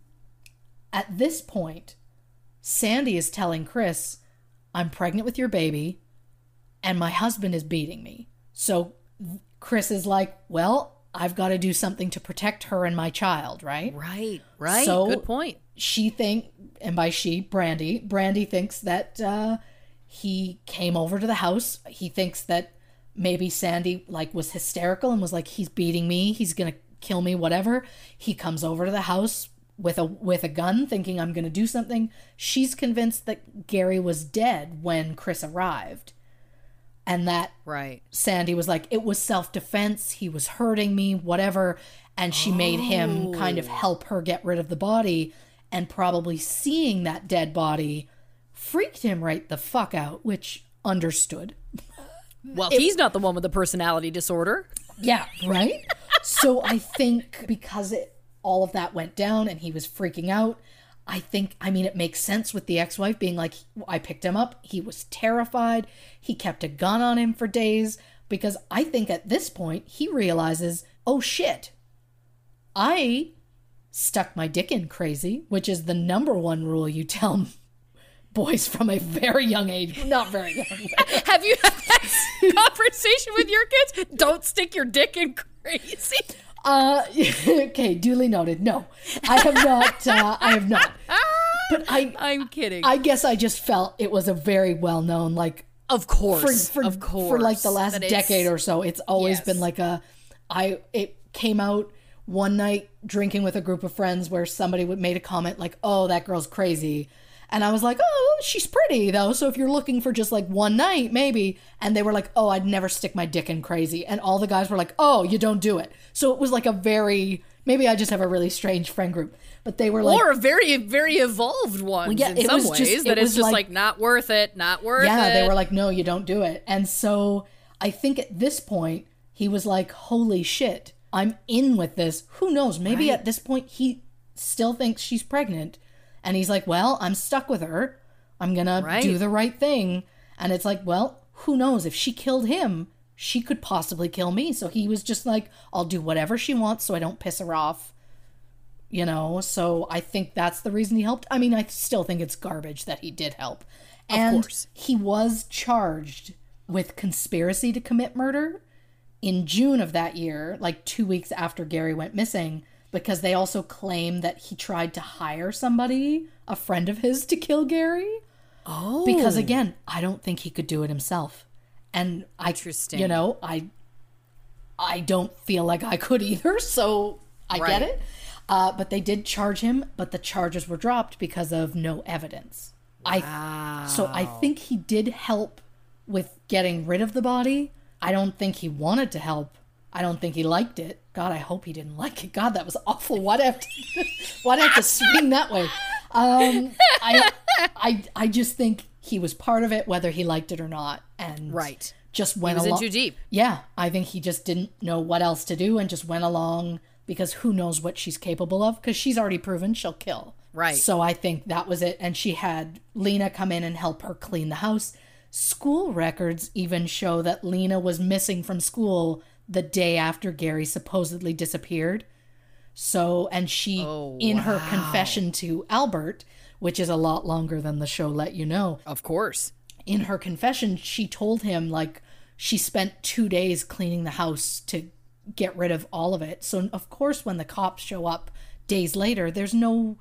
At this point, Sandy is telling Chris, "I'm pregnant with your baby, and my husband is beating me." So Chris is like, well, I've got to do something to protect her and my child, right? Right. So Good point. and by she, Brandy thinks that he came over to the house. He thinks that maybe Sandy like was hysterical and was like, he's beating me, he's gonna kill me, whatever. He comes over to the house with a gun, thinking I'm gonna do something. She's convinced that Gary was dead when Chris arrived, and that Right. Sandy was like, it was self-defense, he was hurting me, whatever, and she made him kind of help her get rid of the body, and probably seeing that dead body freaked him right the fuck out, which understood. Well, he's not the one with the personality disorder. Yeah, right? So I think because all of that went down and he was freaking out, it makes sense with the ex-wife being like, I picked him up, he was terrified, he kept a gun on him for days, because I think at this point he realizes, oh shit, I stuck my dick in crazy, which is the number one rule you tell boys from a very young age. Not very young. Have you had that conversation with your kids? Don't stick your dick in crazy. Okay, duly noted. No, I have not. I have not. But I'm kidding. I guess I just felt it was a very well known, like, of course, for like the last decade or so. It's always been like it came out one night drinking with a group of friends where somebody made a comment like, "Oh, that girl's crazy." And I was like, oh, she's pretty, though. So if you're looking for just like one night, maybe. And they were like, oh, I'd never stick my dick in crazy. And all the guys were like, oh, you don't do it. So it was like maybe I just have a really strange friend group. But they were like. Or a very, very evolved one in some ways. That it's just like, not worth it, not worth it. Yeah, they were like, no, you don't do it. And so I think at this point, he was like, holy shit, I'm in with this. Who knows? Maybe at this point, he still thinks she's pregnant. And he's like, well, I'm stuck with her. I'm going to do the right thing. And it's like, well, who knows? If she killed him, she could possibly kill me. So he was just like, I'll do whatever she wants so I don't piss her off. You know, so I think that's the reason he helped. I mean, I still think it's garbage that he did help. And of course, he was charged with conspiracy to commit murder in June of that year, like 2 weeks after Gary went missing. Because they also claim that he tried to hire somebody, a friend of his, to kill Gary. Oh. Because again, I don't think he could do it himself. And Interesting. I don't feel like I could either, so I get it. But they did charge him, but the charges were dropped because of no evidence. Wow. So I think he did help with getting rid of the body. I don't think he wanted to help. I don't think he liked it. God, I hope he didn't like it. God, that was awful. Why'd I have to swing that way? I just think he was part of it, whether he liked it or not. And just went He was along. in too deep. Yeah, I think he just didn't know what else to do and just went along because who knows what she's capable of, because she's already proven she'll kill. Right. So I think that was it. And she had Lena come in and help her clean the house. School records even show that Lena was missing from school the day after Gary supposedly disappeared. So, and she, in her confession to Albert, which is a lot longer than the show let you know. Of course. In her confession, she told him, like, she spent 2 days cleaning the house to get rid of all of it. So, of course, when the cops show up days later, there's no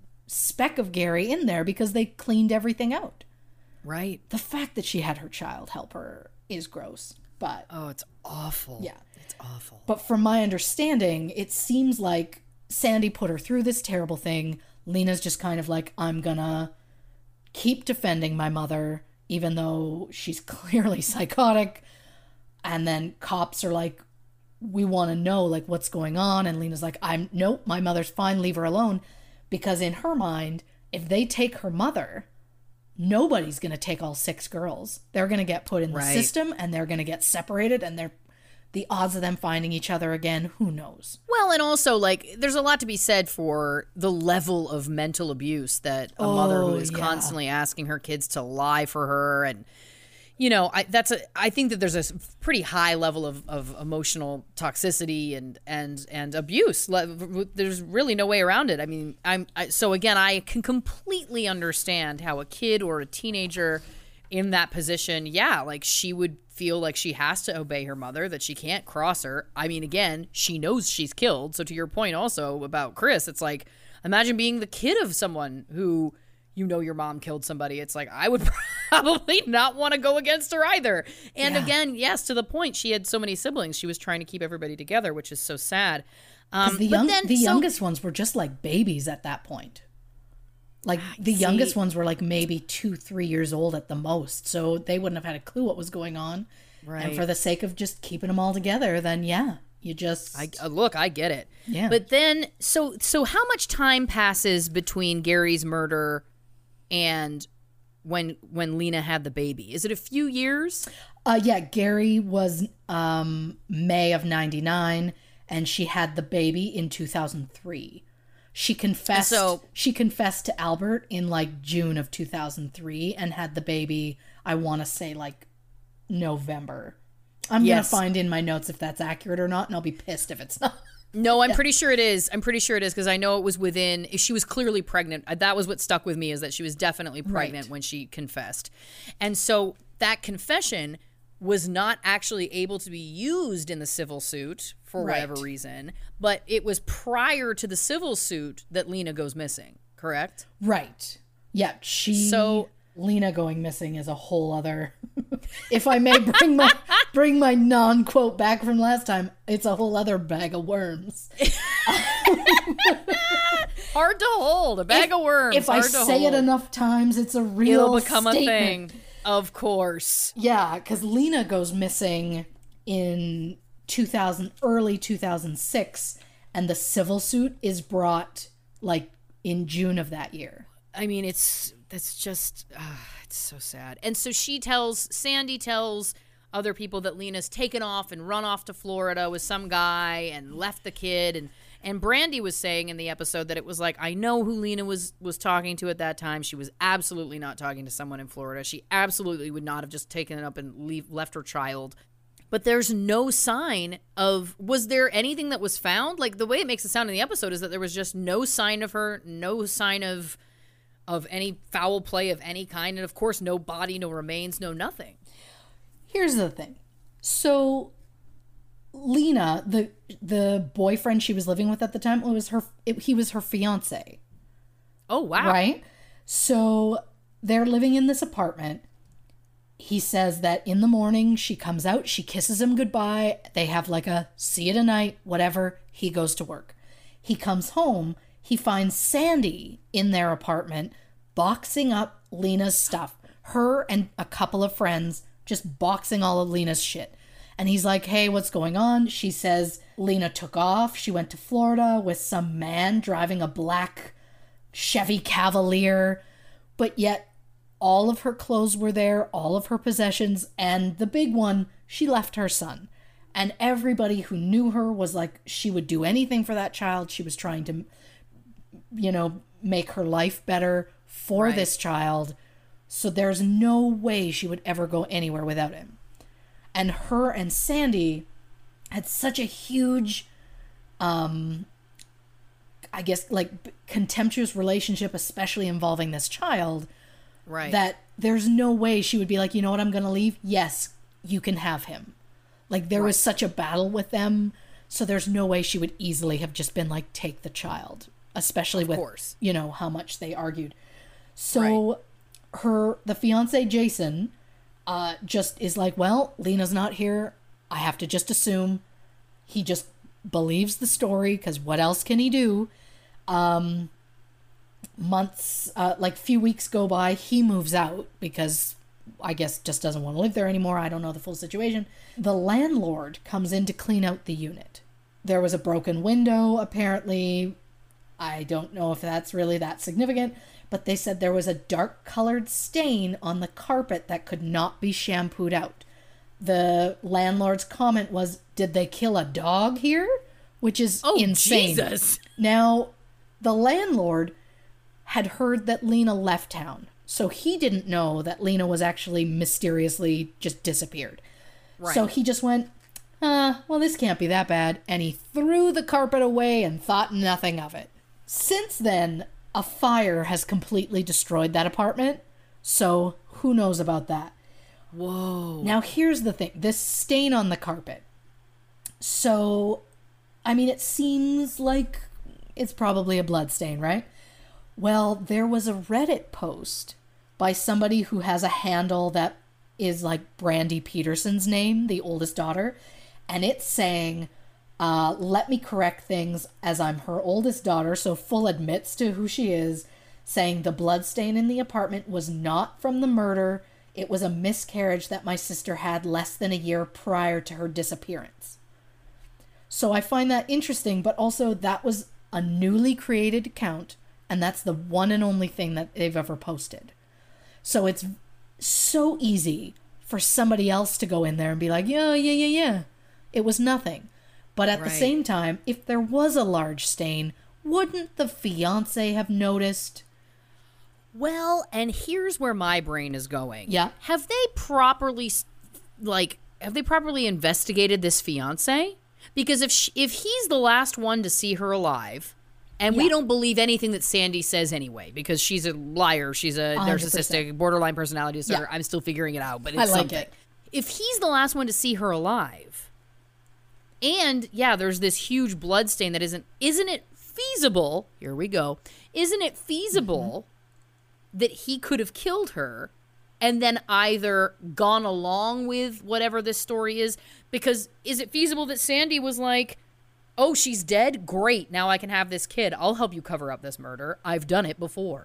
speck of Gary in there because they cleaned everything out. Right. The fact that she had her child help her is gross, but... Oh, it's awful. Yeah. It's awful. But from my understanding, it seems like Sandy put her through this terrible thing. Lena's just kind of like, I'm gonna keep defending my mother, even though she's clearly psychotic. And then cops are like, we want to know, like, what's going on. And Lena's like, nope, my mother's fine, leave her alone. Because in her mind, if they take her mother, nobody's going to take all 6 girls. They're going to get put in the system and they're going to get separated, and the odds of them finding each other again, who knows? Well, and also, like, there's a lot to be said for the level of mental abuse that a mother who is constantly asking her kids to lie for her, and, you know, I think that there's a pretty high level of emotional toxicity and abuse. There's really no way around it. I mean, so again, I can completely understand how a kid or a teenager in that position, like, she would feel like she has to obey her mother, that she can't cross her. I mean, again, she knows she's killed. So to your point also about Chris, it's like, imagine being the kid of someone who, you know, your mom killed somebody. It's like, I would probably not want to go against her either. And again, yes, to the point, she had so many siblings. She was trying to keep everybody together, which is so sad. The youngest ones were just like babies at that point. Like, the youngest ones were like maybe 2-3 years old at the most. So they wouldn't have had a clue what was going on. Right. And for the sake of just keeping them all together, then you just... Look, I get it. Yeah. But then, so how much time passes between Gary's murder and when Lena had the baby? Is it a few years? Gary was May of 99, and she had the baby in 2003. She confessed to Albert in like June of 2003 and had the baby, I want to say, like November. I'm going to find in my notes if that's accurate or not, and I'll be pissed if it's not. No, I'm pretty sure it is. I'm pretty sure it is, because I know it was she was clearly pregnant. That was what stuck with me, is that she was definitely pregnant when she confessed. And so that confession was not actually able to be used in the civil suit for whatever reason, but it was prior to the civil suit that Lena goes missing, correct? Right. Yeah, Lena going missing is a whole other... If I may bring my non-quote back from last time, it's a whole other bag of worms. Hard to hold, a bag of worms. If I say it enough times, it's a real It'll become statement. A thing. Of course. Yeah, because Lena goes missing in early 2006, and the civil suit is brought like in June of that year. I mean, it's so sad. And so Sandy tells other people that Lena's taken off and run off to Florida with some guy and left the kid. And Brandy was saying in the episode that it was like, I know who Lena was talking to at that time. She was absolutely not talking to someone in Florida. She absolutely would not have just taken it up and left her child. But there's no sign of, was there anything that was found? Like, the way it makes it sound in the episode is that there was just no sign of her, no sign of any foul play of any kind. And of course, no body, no remains, no nothing. Here's the thing. So Lena, the boyfriend she was living with at the time, he was her fiance. Oh, wow. Right? So they're living in this apartment. He says that in the morning she comes out, she kisses him goodbye. They have like a see you tonight, whatever. He goes to work. He comes home. He finds Sandy in their apartment boxing up Lena's stuff. Her and a couple of friends just boxing all of Lena's shit. And he's like, hey, what's going on? She says Lena took off. She went to Florida with some man driving a black Chevy Cavalier. But yet All of her clothes were there, all of her possessions, and the big one, she left her son. And everybody who knew her was like, she would do anything for that child. She was trying to, make her life better for this child. So there's no way she would ever go anywhere without him. And her and Sandy had such a huge, contemptuous relationship, especially involving this child, that there's no way she would be like, you know what, I'm going to leave. Yes, you can have him. Like, there was such a battle with them. So there's no way she would easily have just been like, take the child, especially with, how much they argued. So the fiance, Jason, just is like, well, Lena's not here. I have to just assume he just believes the story, because what else can he do? Few weeks go by, he moves out because I guess just doesn't want to live there anymore. I don't know the full situation. The landlord comes in to clean out the unit. There was a broken window, apparently. I don't know if that's really that significant, but they said there was a dark colored stain on the carpet that could not be shampooed out. The landlord's comment was, did they kill a dog here? Which is insane. Jesus. Now, the landlord had heard that Lena left town, so he didn't know that Lena was actually mysteriously just disappeared. Right. So he just went, well, this can't be that bad, and he threw the carpet away and thought nothing of it. Since then, a fire has completely destroyed that apartment, so who knows about that. Whoa. Now, here's the thing. This stain on the carpet. So, it seems like it's probably a blood stain, right? Well, there was a Reddit post by somebody who has a handle that is like Brandy Peterson's name, the oldest daughter, and it's saying, let me correct things as I'm her oldest daughter, so full admits to who she is, saying the blood stain in the apartment was not from the murder. It was a miscarriage that my sister had less than a year prior to her disappearance. So I find that interesting, but also that was a newly created account, and that's the one and only thing that they've ever posted. So it's so easy for somebody else to go in there and be like, yeah, it was nothing. But at the same time, if there was a large stain, wouldn't the fiancé have noticed? Well, and here's where my brain is going. Yeah. Have they properly investigated this fiancé? Because if he's the last one to see her alive, and we don't believe anything that Sandy says anyway, because she's a liar, she's a 100%. Narcissistic, borderline personality disorder. I'm still figuring it out, but it's something. It. If he's the last one to see her alive, and there's this huge blood stain that isn't it feasible? Here we go. Isn't it feasible that he could have killed her and then either gone along with whatever this story is? Because is it feasible that Sandy was like, oh, she's dead? Great. Now I can have this kid. I'll help you cover up this murder. I've done it before.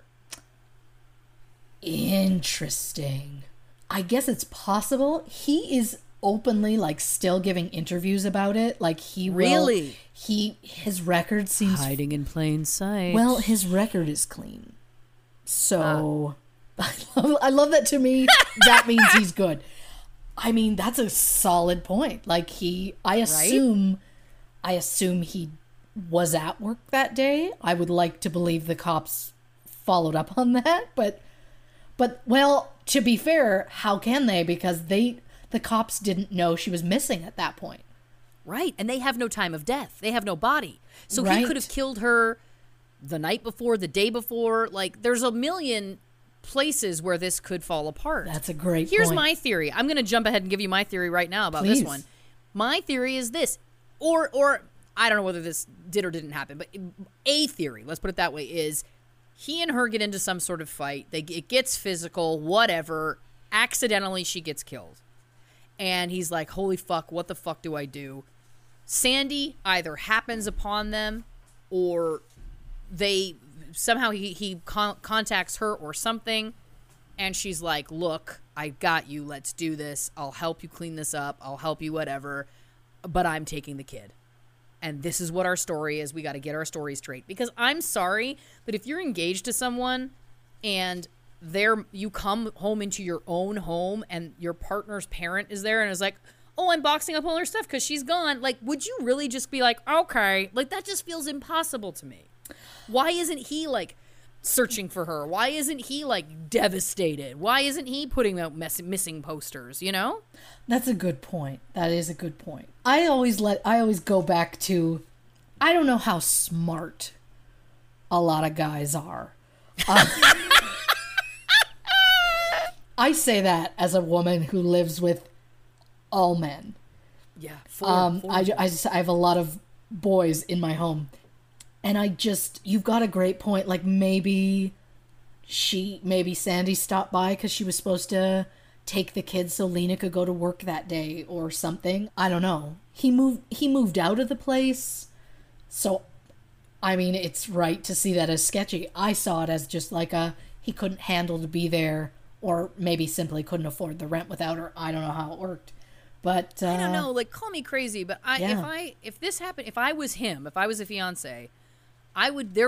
Interesting. I guess it's possible. He is openly, still giving interviews about it. He really? His record seems... hiding in plain sight. Well, his record is clean. So... I love that. To me, that means he's good. That's a solid point. I assume he was at work that day. I would like to believe the cops followed up on that, but well, to be fair, how can they? Because the cops didn't know she was missing at that point. Right, and they have no time of death. They have no body. So he could have killed her the night before, the day before. There's a million places where this could fall apart. That's a great Here's point. my theory. I'm going to jump ahead and give you my theory right now about this one. My theory is this, or I don't know whether this did or didn't happen, but a theory, let's put it that way, is he and her get into some sort of fight. It gets physical, whatever. Accidentally, she gets killed. And he's like, holy fuck, what the fuck do I do? Sandy either happens upon them, or somehow he contacts her or something, and she's like, look, I got you, let's do this, I'll help you clean this up, I'll help you whatever, but I'm taking the kid. And this is what our story is. We got to get our story straight. Because I'm sorry, but if you're engaged to someone and you come home into your own home and your partner's parent is there and is like, oh, I'm boxing up all her stuff because she's gone. Like, would you really just be like, okay? Like, that just feels impossible to me. Why isn't he, like, searching for her? Why isn't he, like, devastated? Why isn't he putting out missing posters, you know? That's a good point. That is a good point. I always go back to, I don't know how smart a lot of guys are. I say that as a woman who lives with all men. Yeah. I have a lot of boys in my home. And you've got a great point. Like, maybe Sandy stopped by because she was supposed to take the kids so Lena could go to work that day or something. I don't know. He moved out of the place. So, I mean, it's right to see that as sketchy. I saw it as just like he couldn't handle to be there, or maybe simply couldn't afford the rent without her. I don't know how it worked. But I don't know, like, call me crazy, but if this happened, if I was him, if I was a fiance, I would be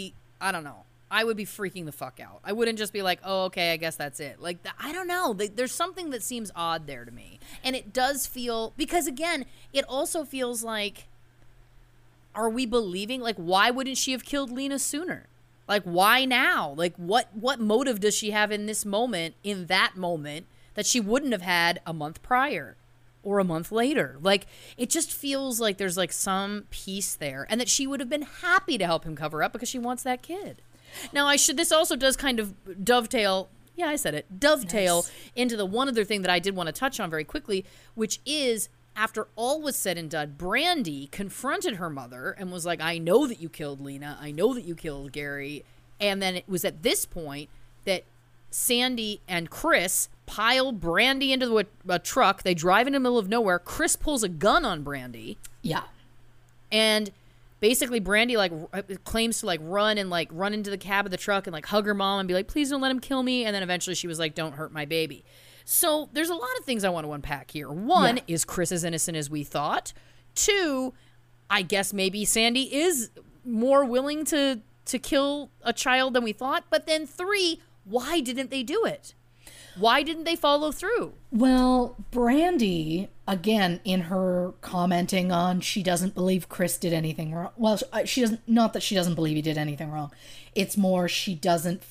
freaking the fuck out. I wouldn't just be like, oh, okay, I guess that's it. Like, I don't know. There's something that seems odd there to me. And it does feel, because again, it also feels like, are we believing, like, why wouldn't she have killed Lena sooner? Like, why now? Like, what motive does she have in this moment, in that moment, that she wouldn't have had a month prior or a month later? Like, it just feels like there's, like, some piece there, and that she would have been happy to help him cover up because she wants that kid. Now, this also does kind of dovetail, yeah, I said it, dovetail into the one other thing that I did want to touch on very quickly, which is, after all was said and done, Brandy confronted her mother and was like, I know that you killed Lena. I know that you killed Gary. And then it was at this point that Sandy and Chris pile Brandy into a truck. They drive in the middle of nowhere. Chris pulls a gun on Brandy. Yeah. And basically Brandy, like, claims to, like, run into the cab of the truck and, like, hug her mom and be like, please don't let him kill me. And then eventually she was like, don't hurt my baby. So there's a lot of things I want to unpack here. One, is Chris as innocent as we thought? Two, I guess maybe Sandy is more willing to kill a child than we thought. But then three, why didn't they do it? Why didn't they follow through? Well, Brandy, again, in her commenting on she doesn't believe Chris did anything wrong. Well, she doesn't, not that she doesn't believe he did anything wrong. It's more she doesn't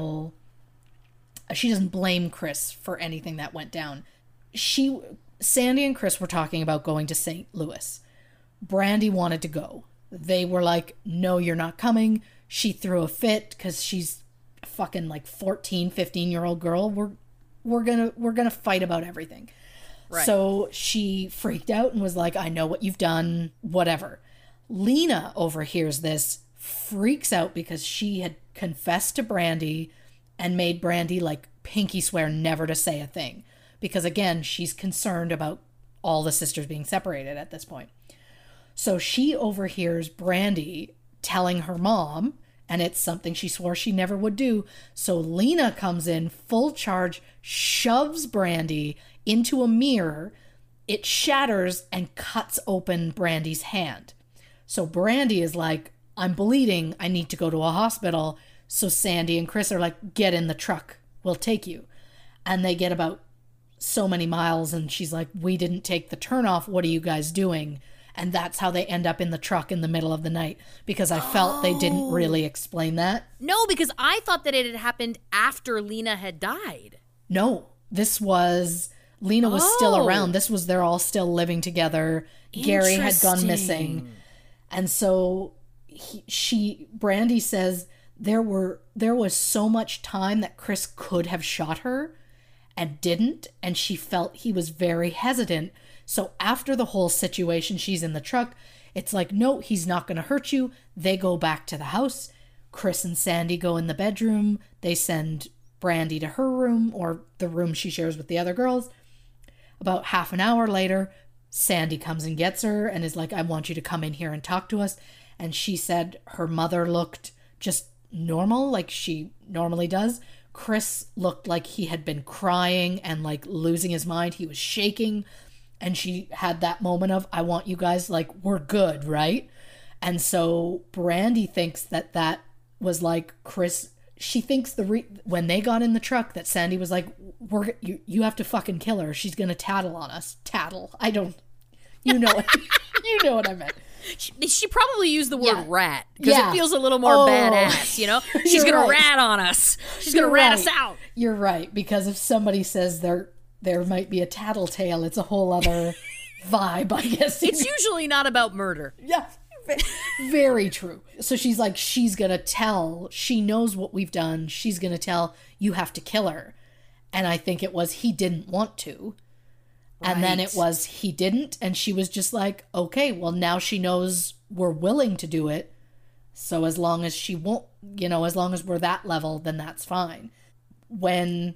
blame Chris for anything that went down. Sandy and Chris were talking about going to St. Louis. Brandy wanted to go. They were like, no, you're not coming. She threw a fit because she's a fucking, like, 14, 15-year-old girl. We're gonna fight about everything. Right. So she freaked out and was like, I know what you've done, whatever. Lena overhears this, freaks out because she had confessed to Brandy and made Brandy, like, pinky swear never to say a thing. Because, again, she's concerned about all the sisters being separated at this point. So she overhears Brandy telling her mom, and it's something she swore she never would do. So Lena comes in, full charge, shoves Brandy into a mirror. It shatters and cuts open Brandy's hand. So Brandy is like, I'm bleeding. I need to go to a hospital. So Sandy and Chris are like, get in the truck. We'll take you. And they get about so many miles and she's like, we didn't take the turnoff. What are you guys doing? And that's how they end up in the truck in the middle of the night, because I felt they didn't really explain that. No, because I thought that it had happened after Lena had died. No, Lena was still around. They're all still living together. Gary had gone missing. And so Brandy says, there was so much time that Chris could have shot her and didn't, and she felt he was very hesitant. So after the whole situation, she's in the truck. It's like, no, he's not going to hurt you. They go back to the house. Chris and Sandy go in the bedroom. They send Brandy to her room, or the room she shares with the other girls. About half an hour later, Sandy comes and gets her and is like, I want you to come in here and talk to us. And she said her mother looked just normal, like she normally does. Chris looked like he had been crying and, like, losing his mind. He was shaking. And she had that moment of, I want you guys, like, we're good, right? And so Brandy thinks that was like Chris she thinks when they got in the truck that Sandy was like, you have to fucking kill her. She's going to tattle on us. Tattle. I don't, you know what, you know what I meant. She probably used the word rat because it feels a little more badass, you know? She's going to rat on us. She's going to rat us out. You're right, because if somebody says there might be a tattletale, it's a whole other vibe, I guess. It's usually not about murder. Yeah, very true. So she's like, she's going to tell, she knows what we've done. She's going to tell, you have to kill her. And I think it was he didn't want to. And then it was he didn't, and she was just like, okay, well, now she knows we're willing to do it. So as long as she won't, as long as we're that level, then that's fine. When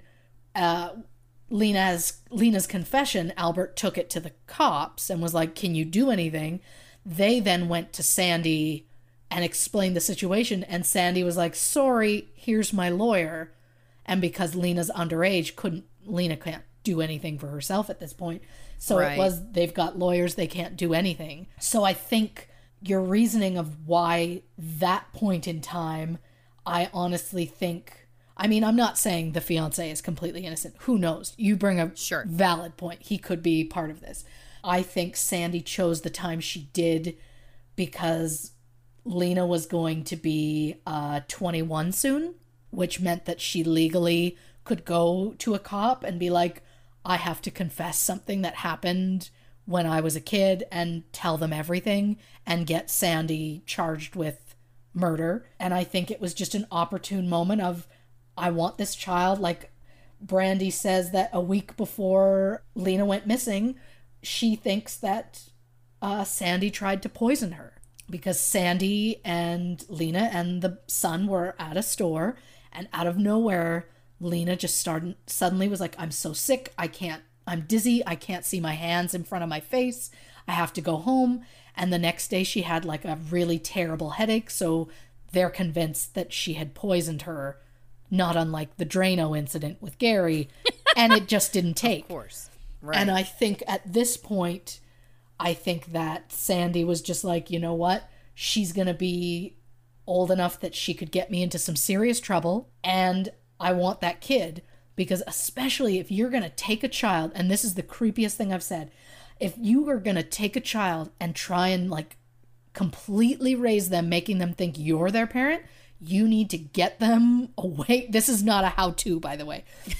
Lena's confession, Albert took it to the cops and was like, can you do anything? They then went to Sandy and explained the situation, and Sandy was like, sorry, here's my lawyer. And because Lena's underage, Lena can't do anything for herself at this point. So it was, they've got lawyers, they can't do anything. So I think your reasoning of why that point in time, I honestly think, I mean, I'm not saying the fiance is completely innocent. Who knows? You bring a valid point. He could be part of this. I think Sandy chose the time she did because Lena was going to be 21 soon, which meant that she legally could go to a cop and be like, I have to confess something that happened when I was a kid and tell them everything and get Sandy charged with murder. And I think it was just an opportune moment of, I want this child. Like Brandy says that a week before Lena went missing, she thinks that Sandy tried to poison her because Sandy and Lena and the son were at a store, and out of nowhere, Lena just suddenly was like, I'm so sick. I'm dizzy. I can't see my hands in front of my face. I have to go home. And the next day she had like a really terrible headache. So they're convinced that she had poisoned her, not unlike the Drano incident with Gary. And it just didn't take. Of course. Right. And I think at this point, I think that Sandy was just like, you know what? She's going to be old enough that she could get me into some serious trouble. And I want that kid, because especially if you're going to take a child, and this is the creepiest thing I've said, if you are going to take a child and try and like completely raise them, making them think you're their parent, you need to get them away. This is not a how-to, by the way.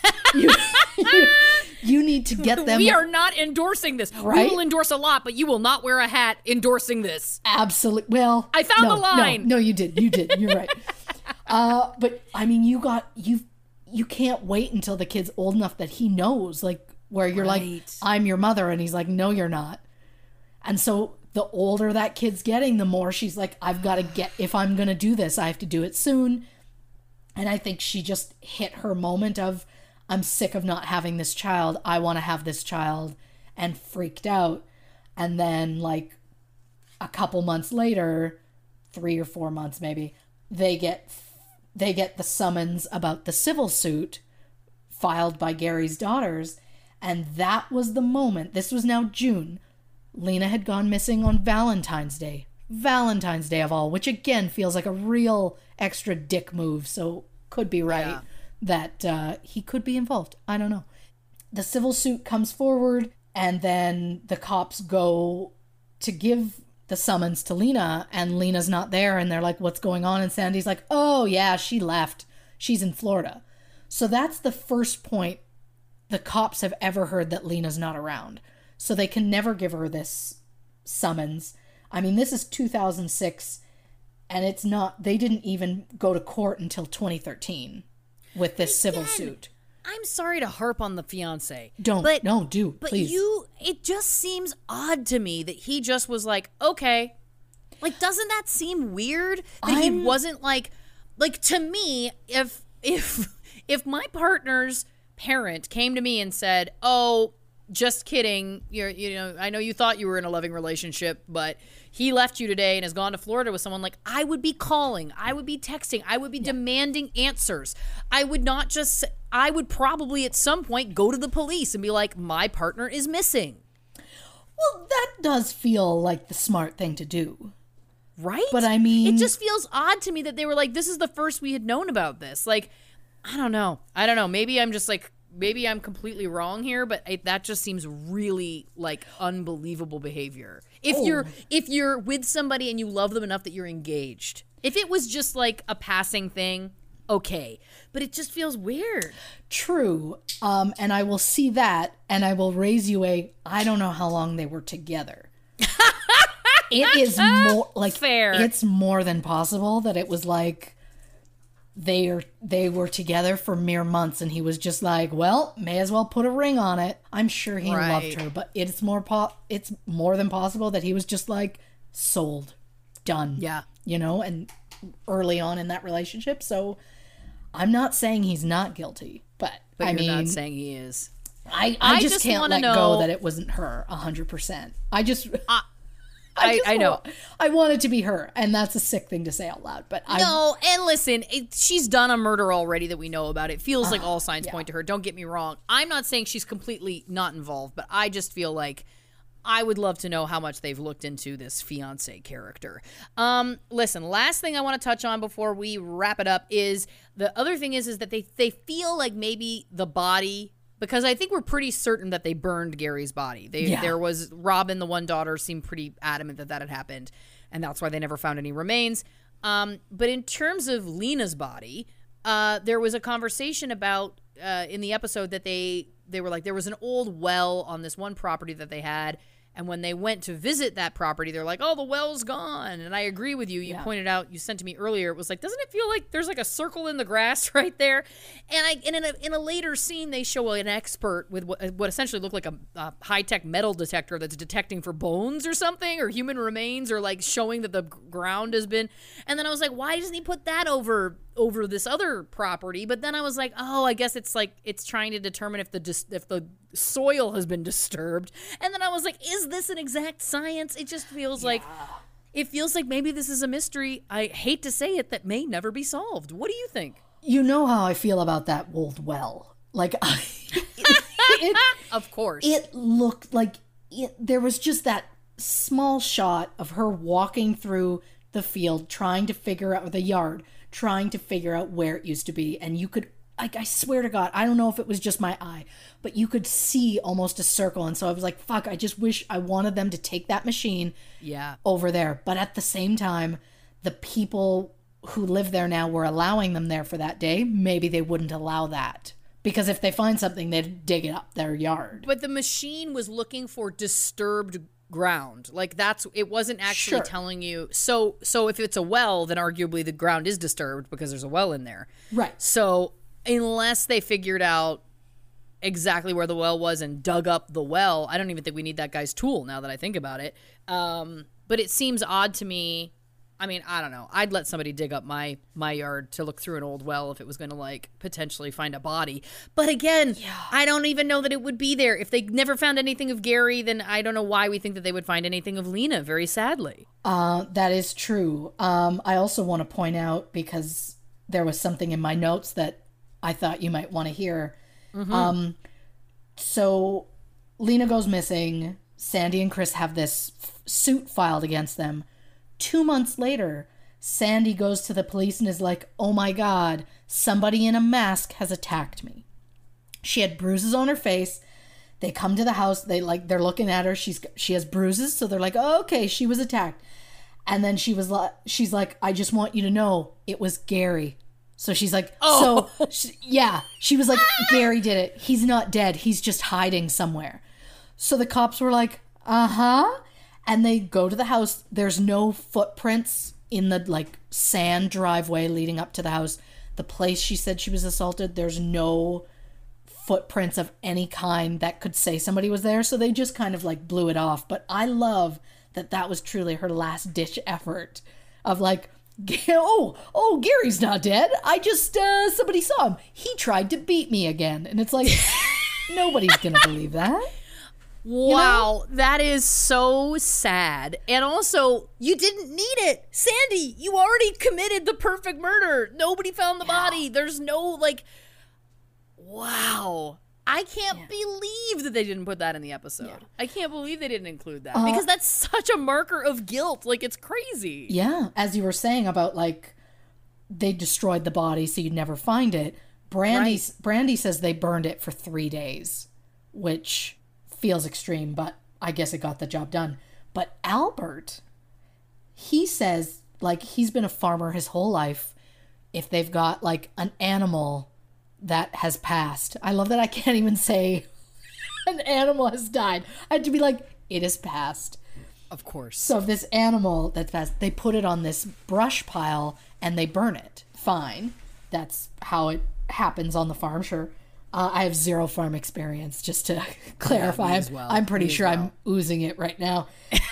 You need to get them. We are not endorsing this. Right? We will endorse a lot, but you will not wear a hat endorsing this. Absolutely. Well, I found the line. No, you did. You did. You're right. But I mean, you can't wait until the kid's old enough that he knows, like, where you're like, I'm your mother. And he's like, no, you're not. And so the older that kid's getting, the more she's like, I've got to get, if I'm going to do this, I have to do it soon. And I think she just hit her moment of, I'm sick of not having this child. I want to have this child, and freaked out. And then like a couple months later, 3 or 4 months maybe, they get the summons about the civil suit filed by Gary's daughters. And that was the moment. This was now June. Lena had gone missing on Valentine's Day. Valentine's Day of all, which again feels like a real extra dick move. So could be right that he could be involved. I don't know. The civil suit comes forward, and then the cops go to give the summons to Lena, and Lena's not there, and they're like, what's going on? And Sandy's like, oh yeah, she left. She's in Florida. So that's the first point the cops have ever heard that Lena's not around. So they can never give her this summons. I mean, this is 2006, and it's not, they didn't even go to court until 2013 with this civil suit. I'm sorry to harp on the fiance. Do, please. It just seems odd to me that he just was like, okay. Like, doesn't that seem weird? That he wasn't like to me, if my partner's parent came to me and said, oh, just kidding, I know you thought you were in a loving relationship, but he left you today and has gone to Florida with someone, like, I would be calling, I would be texting, I would be demanding answers. I would probably at some point go to the police and be like, my partner is missing. Well, that does feel like the smart thing to do. Right? But I mean, it just feels odd to me that they were like, this is the first we had known about this. Like, I don't know. Maybe I'm just like, maybe I'm completely wrong here, but that just seems really like unbelievable behavior. If you're with somebody and you love them enough that you're engaged. If it was just like a passing thing, okay. But it just feels weird. True. And I will see that, and I will raise you I don't know how long they were together. It is more like fair. It's more than possible that it was like they were together for mere months, and he was just like, well, may as well put a ring on it. I'm sure he loved her, but it's more than possible that he was just like sold, done. Yeah. You know, and early on in that relationship. So I'm not saying he's not guilty, but I mean, you're not saying he is. I just can't let go that it wasn't her 100%. I know. I want it to be her, and that's a sick thing to say out loud. But and listen, she's done a murder already that we know about. It feels like all signs point to her. Don't get me wrong. I'm not saying she's completely not involved, but I just feel like I would love to know how much they've looked into this fiance character. Listen, last thing I want to touch on before we wrap it up is the other thing is that they feel like maybe the body. Because I think we're pretty certain that they burned Gary's body. There was Robin, the one daughter, seemed pretty adamant that had happened, and that's why they never found any remains. But in terms of Lena's body, there was a conversation about in the episode that they were like there was an old well on this one property that they had, and when they went to visit that property, they're like, "Oh, the well's gone." And I agree with you. You pointed out, you sent to me earlier. It was like, doesn't it feel like there's like a circle in the grass right there? And in a later scene, they show an expert with what essentially looked like a high-tech metal detector that's detecting for bones or something, or human remains, or like showing that the ground has been. And then I was like, why doesn't he put that over this other property? But then I was like, oh, I guess it's like it's trying to determine if the soil has been disturbed. And then I was like, is this an exact science? It just feels like maybe this is a mystery. I hate to say it, that may never be solved. What do you think? You know how I feel about that old well. Like, of course, it looked like there was just that small shot of her walking through the field, trying to figure out the yard, trying to figure out where it used to be. And you could, like, I swear to God, I don't know if it was just my eye, but you could see almost a circle. And so I was like, fuck, I just wish I wanted them to take that machine over there. But at the same time, the people who live there now were allowing them there for that day. Maybe they wouldn't allow that. Because if they find something, they'd dig it up their yard. But the machine was looking for disturbed ground. Like, it wasn't actually telling you. So if it's a well, then arguably the ground is disturbed because there's a well in there. Right. So unless they figured out exactly where the well was and dug up the well, I don't even think we need that guy's tool now that I think about it. But it seems odd to me. I mean, I don't know. I'd let somebody dig up my yard to look through an old well if it was going to, like, potentially find a body. But again, I don't even know that it would be there. If they never found anything of Gary, then I don't know why we think that they would find anything of Lena, very sadly. That is true. I also want to point out, because there was something in my notes that I thought you might want to hear. Mm-hmm. So Lena goes missing. Sandy and Chris have this suit filed against them. 2 months later, Sandy goes to the police and is like, oh my God, somebody in a mask has attacked me. She had bruises on her face. They come to the house. They're looking at her. She has bruises. So they're like, oh, okay, she was attacked. And then she's like, I just want you to know it was Gary. So she's like, she was like, Gary did it. He's not dead. He's just hiding somewhere. So the cops were like, uh-huh. And they go to the house. There's no footprints in the, like, sand driveway leading up to the house. The place she said she was assaulted, there's no footprints of any kind that could say somebody was there. So they just kind of, like, blew it off. But I love that was truly her last-ditch effort of, like, oh, Gary's not dead. I just, somebody saw him. He tried to beat me again. And it's like, nobody's going to believe that. Wow, you know? That is so sad. And also, you didn't need it. Sandy, you already committed the perfect murder. Nobody found the body. There's no, like, wow. I can't believe that they didn't put that in the episode. Yeah. I can't believe they didn't include that because that's such a marker of guilt. Like, it's crazy. Yeah. As you were saying about, like, they destroyed the body so you'd never find it. Brandy says they burned it for 3 days, which feels extreme, but I guess it got the job done. But Albert, he says, like, he's been a farmer his whole life. If they've got, like, an animal that has passed. I love that I can't even say an animal has died. I had to be like, it has passed. Of course. So if this animal that's passed, they put it on this brush pile and they burn it. Fine. That's how it happens on the farm, sure. I have zero farm experience, just to clarify. Well. I'm pretty sure I'm oozing it right now.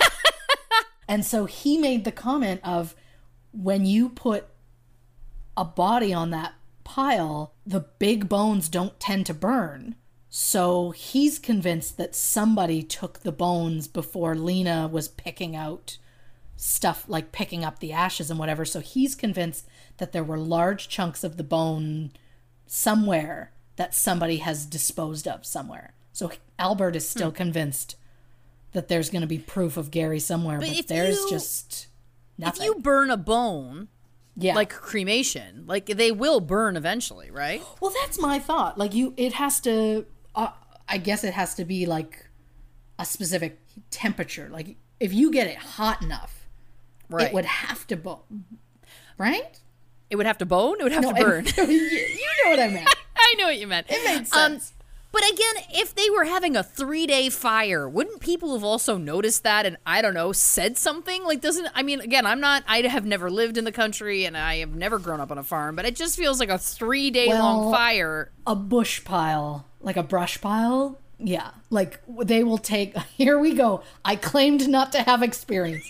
And so he made the comment of, when you put a body on that pile, the big bones don't tend to burn. So he's convinced that somebody took the bones before Lena was picking out stuff, like picking up the ashes and whatever. So he's convinced that there were large chunks of the bone somewhere that somebody has disposed of somewhere. So Albert is still convinced that there's going to be proof of Gary somewhere, but there's just nothing. If you burn a bone, like cremation, like they will burn eventually, right? Well, that's my thought. Like it has to, I guess it has to be like a specific temperature. Like if you get it hot enough, it would have to bone, right? It would have to bone? It would have to burn. You know what I meant. I know what you meant. It made sense. But again, if they were having a 3-day fire, wouldn't people have also noticed that and, I don't know, said something? Like, again, I have never lived in the country and I have never grown up on a farm, but it just feels like a 3-day long fire. A bush pile, like a brush pile. Yeah. Like they will take, here we go. I claimed not to have experience.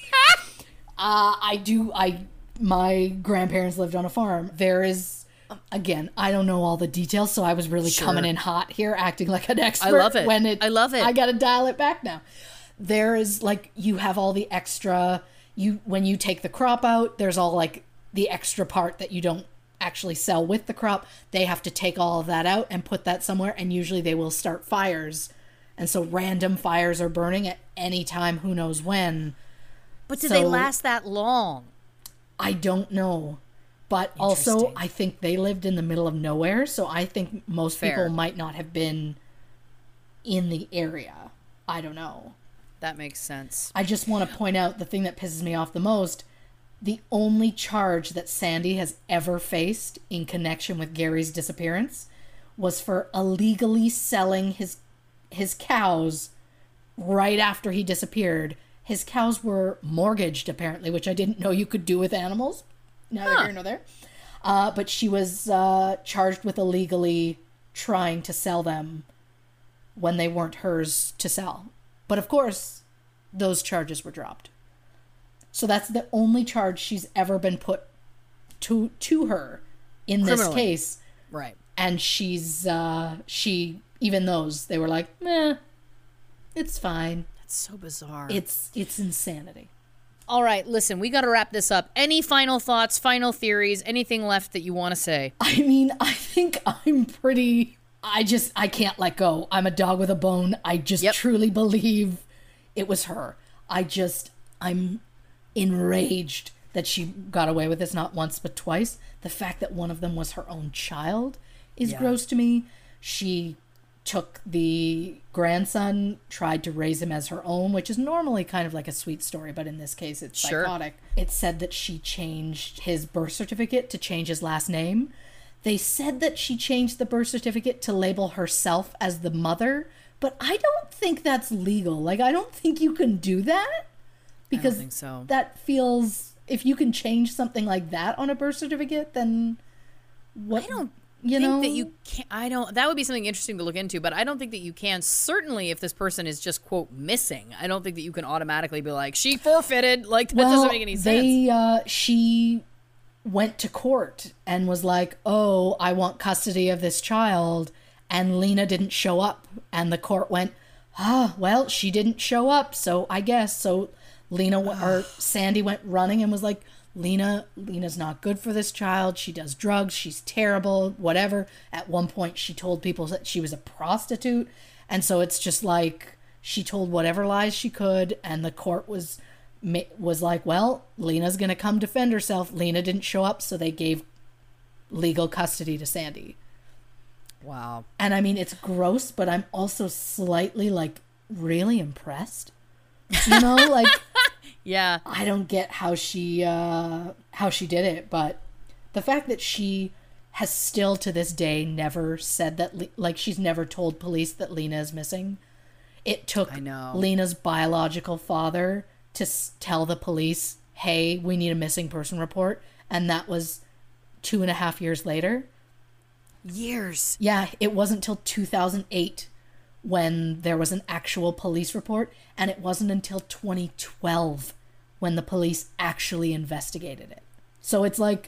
My grandparents lived on a farm. There is, again, I don't know all the details, so I was really coming in hot here, acting like an expert. I love it. I love it. I got to dial it back now. There is, like, you have all the extra, when you take the crop out, there's all, like, the extra part that you don't actually sell with the crop. They have to take all of that out and put that somewhere, and usually they will start fires. And so random fires are burning at any time, who knows when. But do they last that long? I don't know. But also, I think they lived in the middle of nowhere, so I think most people might not have been in the area. I don't know. That makes sense. I just want to point out the thing that pisses me off the most. The only charge that Sandy has ever faced in connection with Gary's disappearance was for illegally selling his cows right after he disappeared. His cows were mortgaged, apparently, which I didn't know you could do with animals. Neither here nor there. But she was charged with illegally trying to sell them when they weren't hers to sell. But of course, those charges were dropped. So that's the only charge she's ever been put to her in this case. Right. And even those, they were like, meh, it's fine. That's so bizarre. It's insanity. All right, listen, we got to wrap this up. Any final thoughts, final theories, anything left that you want to say? I mean, I think I'm pretty... I can't let go. I'm a dog with a bone. I just truly believe it was her. I'm enraged that she got away with this not once but twice. The fact that one of them was her own child is gross to me. She took the grandson, tried to raise him as her own, which is normally kind of like a sweet story, but in this case it's psychotic. It said that she changed his birth certificate to change his last name. They said that she changed the birth certificate to label herself as the mother, but I don't think that's legal. Like, I don't think you can do that, because I don't think so. That feels, if you can change something like that on a birth certificate, then what? I don't think that you can. That would be something interesting to look into, but I don't think that you can. Certainly if this person is just, quote, missing, I don't think that you can automatically be like, she forfeited. Like, that doesn't make any sense. She went to court and was like, oh, I want custody of this child, and Lena didn't show up, and the court went, well, she didn't show up, so I guess. So Sandy went running and was like, Lena's not good for this child. She does drugs. She's terrible, whatever. At one point, she told people that she was a prostitute. And so it's just like she told whatever lies she could. And the court was like, well, Lena's going to come defend herself. Lena didn't show up, so they gave legal custody to Sandy. Wow. And I mean, it's gross, but I'm also slightly like really impressed. You know, like, yeah, I don't get how she did it, but the fact that she has still to this day never said that, like, she's never told police that Lena is missing. It took Lena's biological father to tell the police, hey, we need a missing person report. And that was 2.5 years later. Years. Yeah, it wasn't till 2008 when there was an actual police report, and it wasn't until 2012 when the police actually investigated it. So it's like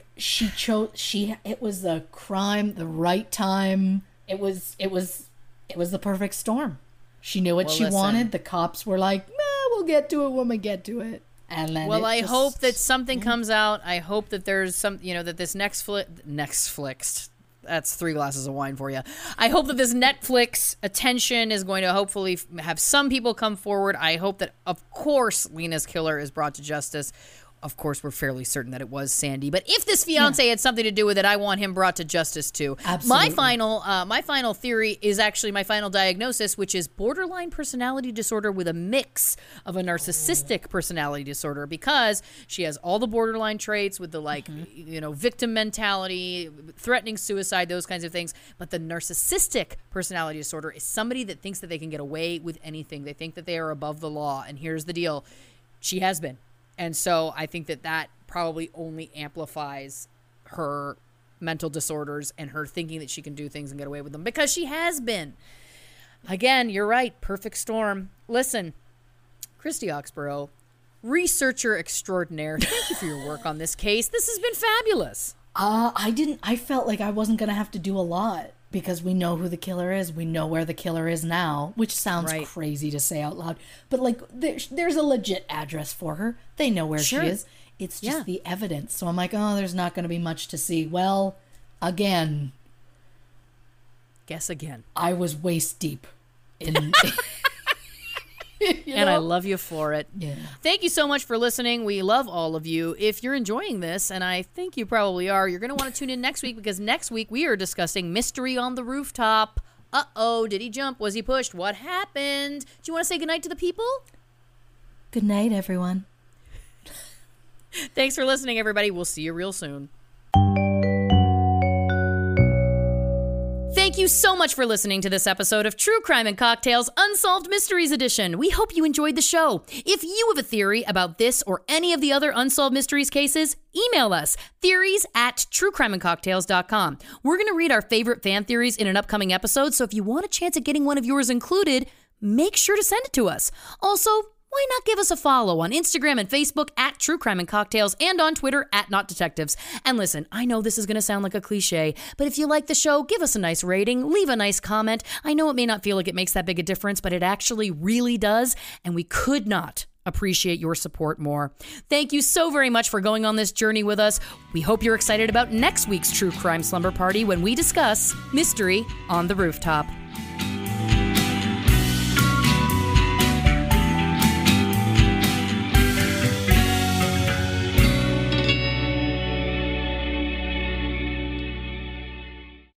it was the crime, the right time. It was the perfect storm. She knew what she wanted. The cops were like, we'll get to it when we get to it. And then I hope that something comes out. I hope that there's some, that this Netflix, that's 3 glasses of wine for you. I hope that this Netflix attention is going to hopefully have some people come forward. I hope that, of course, Lena's killer is brought to justice. Of course, we're fairly certain that it was Sandy. But if this fiance had something to do with it, I want him brought to justice too. Absolutely. My final theory is actually my final diagnosis, which is borderline personality disorder with a mix of a narcissistic personality disorder, because she has all the borderline traits with the victim mentality, threatening suicide, those kinds of things. But the narcissistic personality disorder is somebody that thinks that they can get away with anything. They think that they are above the law. And here's the deal. She has been. And so I think that probably only amplifies her mental disorders and her thinking that she can do things and get away with them, because she has been. Again, you're right. Perfect storm. Listen, Christy Oxborough, researcher extraordinaire, thank you for your work on this case. This has been fabulous. I felt like I wasn't going to have to do a lot, because we know who the killer is. We know where the killer is now, which sounds crazy to say out loud. But, like, there's a legit address for her. They know where she is. It's just the evidence. So I'm like, there's not going to be much to see. Well, again. Guess again. I was waist deep in... And I love you for it. Yeah. Thank you so much for listening. We love all of you. If you're enjoying this, and I think you probably are, you're going to want to tune in next week, because next week we are discussing Mystery on the Rooftop. Uh-oh, did he jump? Was he pushed? What happened? Do you want to say goodnight to the people? Good night, everyone. Thanks for listening, everybody. We'll see you real soon. Thank you so much for listening to this episode of True Crime and Cocktails Unsolved Mysteries Edition. We hope you enjoyed the show. If you have a theory about this or any of the other Unsolved Mysteries cases, email us, theories@truecrimeandcocktails.com. We're going to read our favorite fan theories in an upcoming episode, so if you want a chance at getting one of yours included, make sure to send it to us. Also, why not give us a follow on Instagram and Facebook @True Crime and Cocktails, and on Twitter @NotDetectives. And listen, I know this is going to sound like a cliche, but if you like the show, give us a nice rating, leave a nice comment. I know it may not feel like it makes that big a difference, but it actually really does, and we could not appreciate your support more. Thank you so very much for going on this journey with us. We hope you're excited about next week's True Crime Slumber Party when we discuss Mystery on the Rooftop.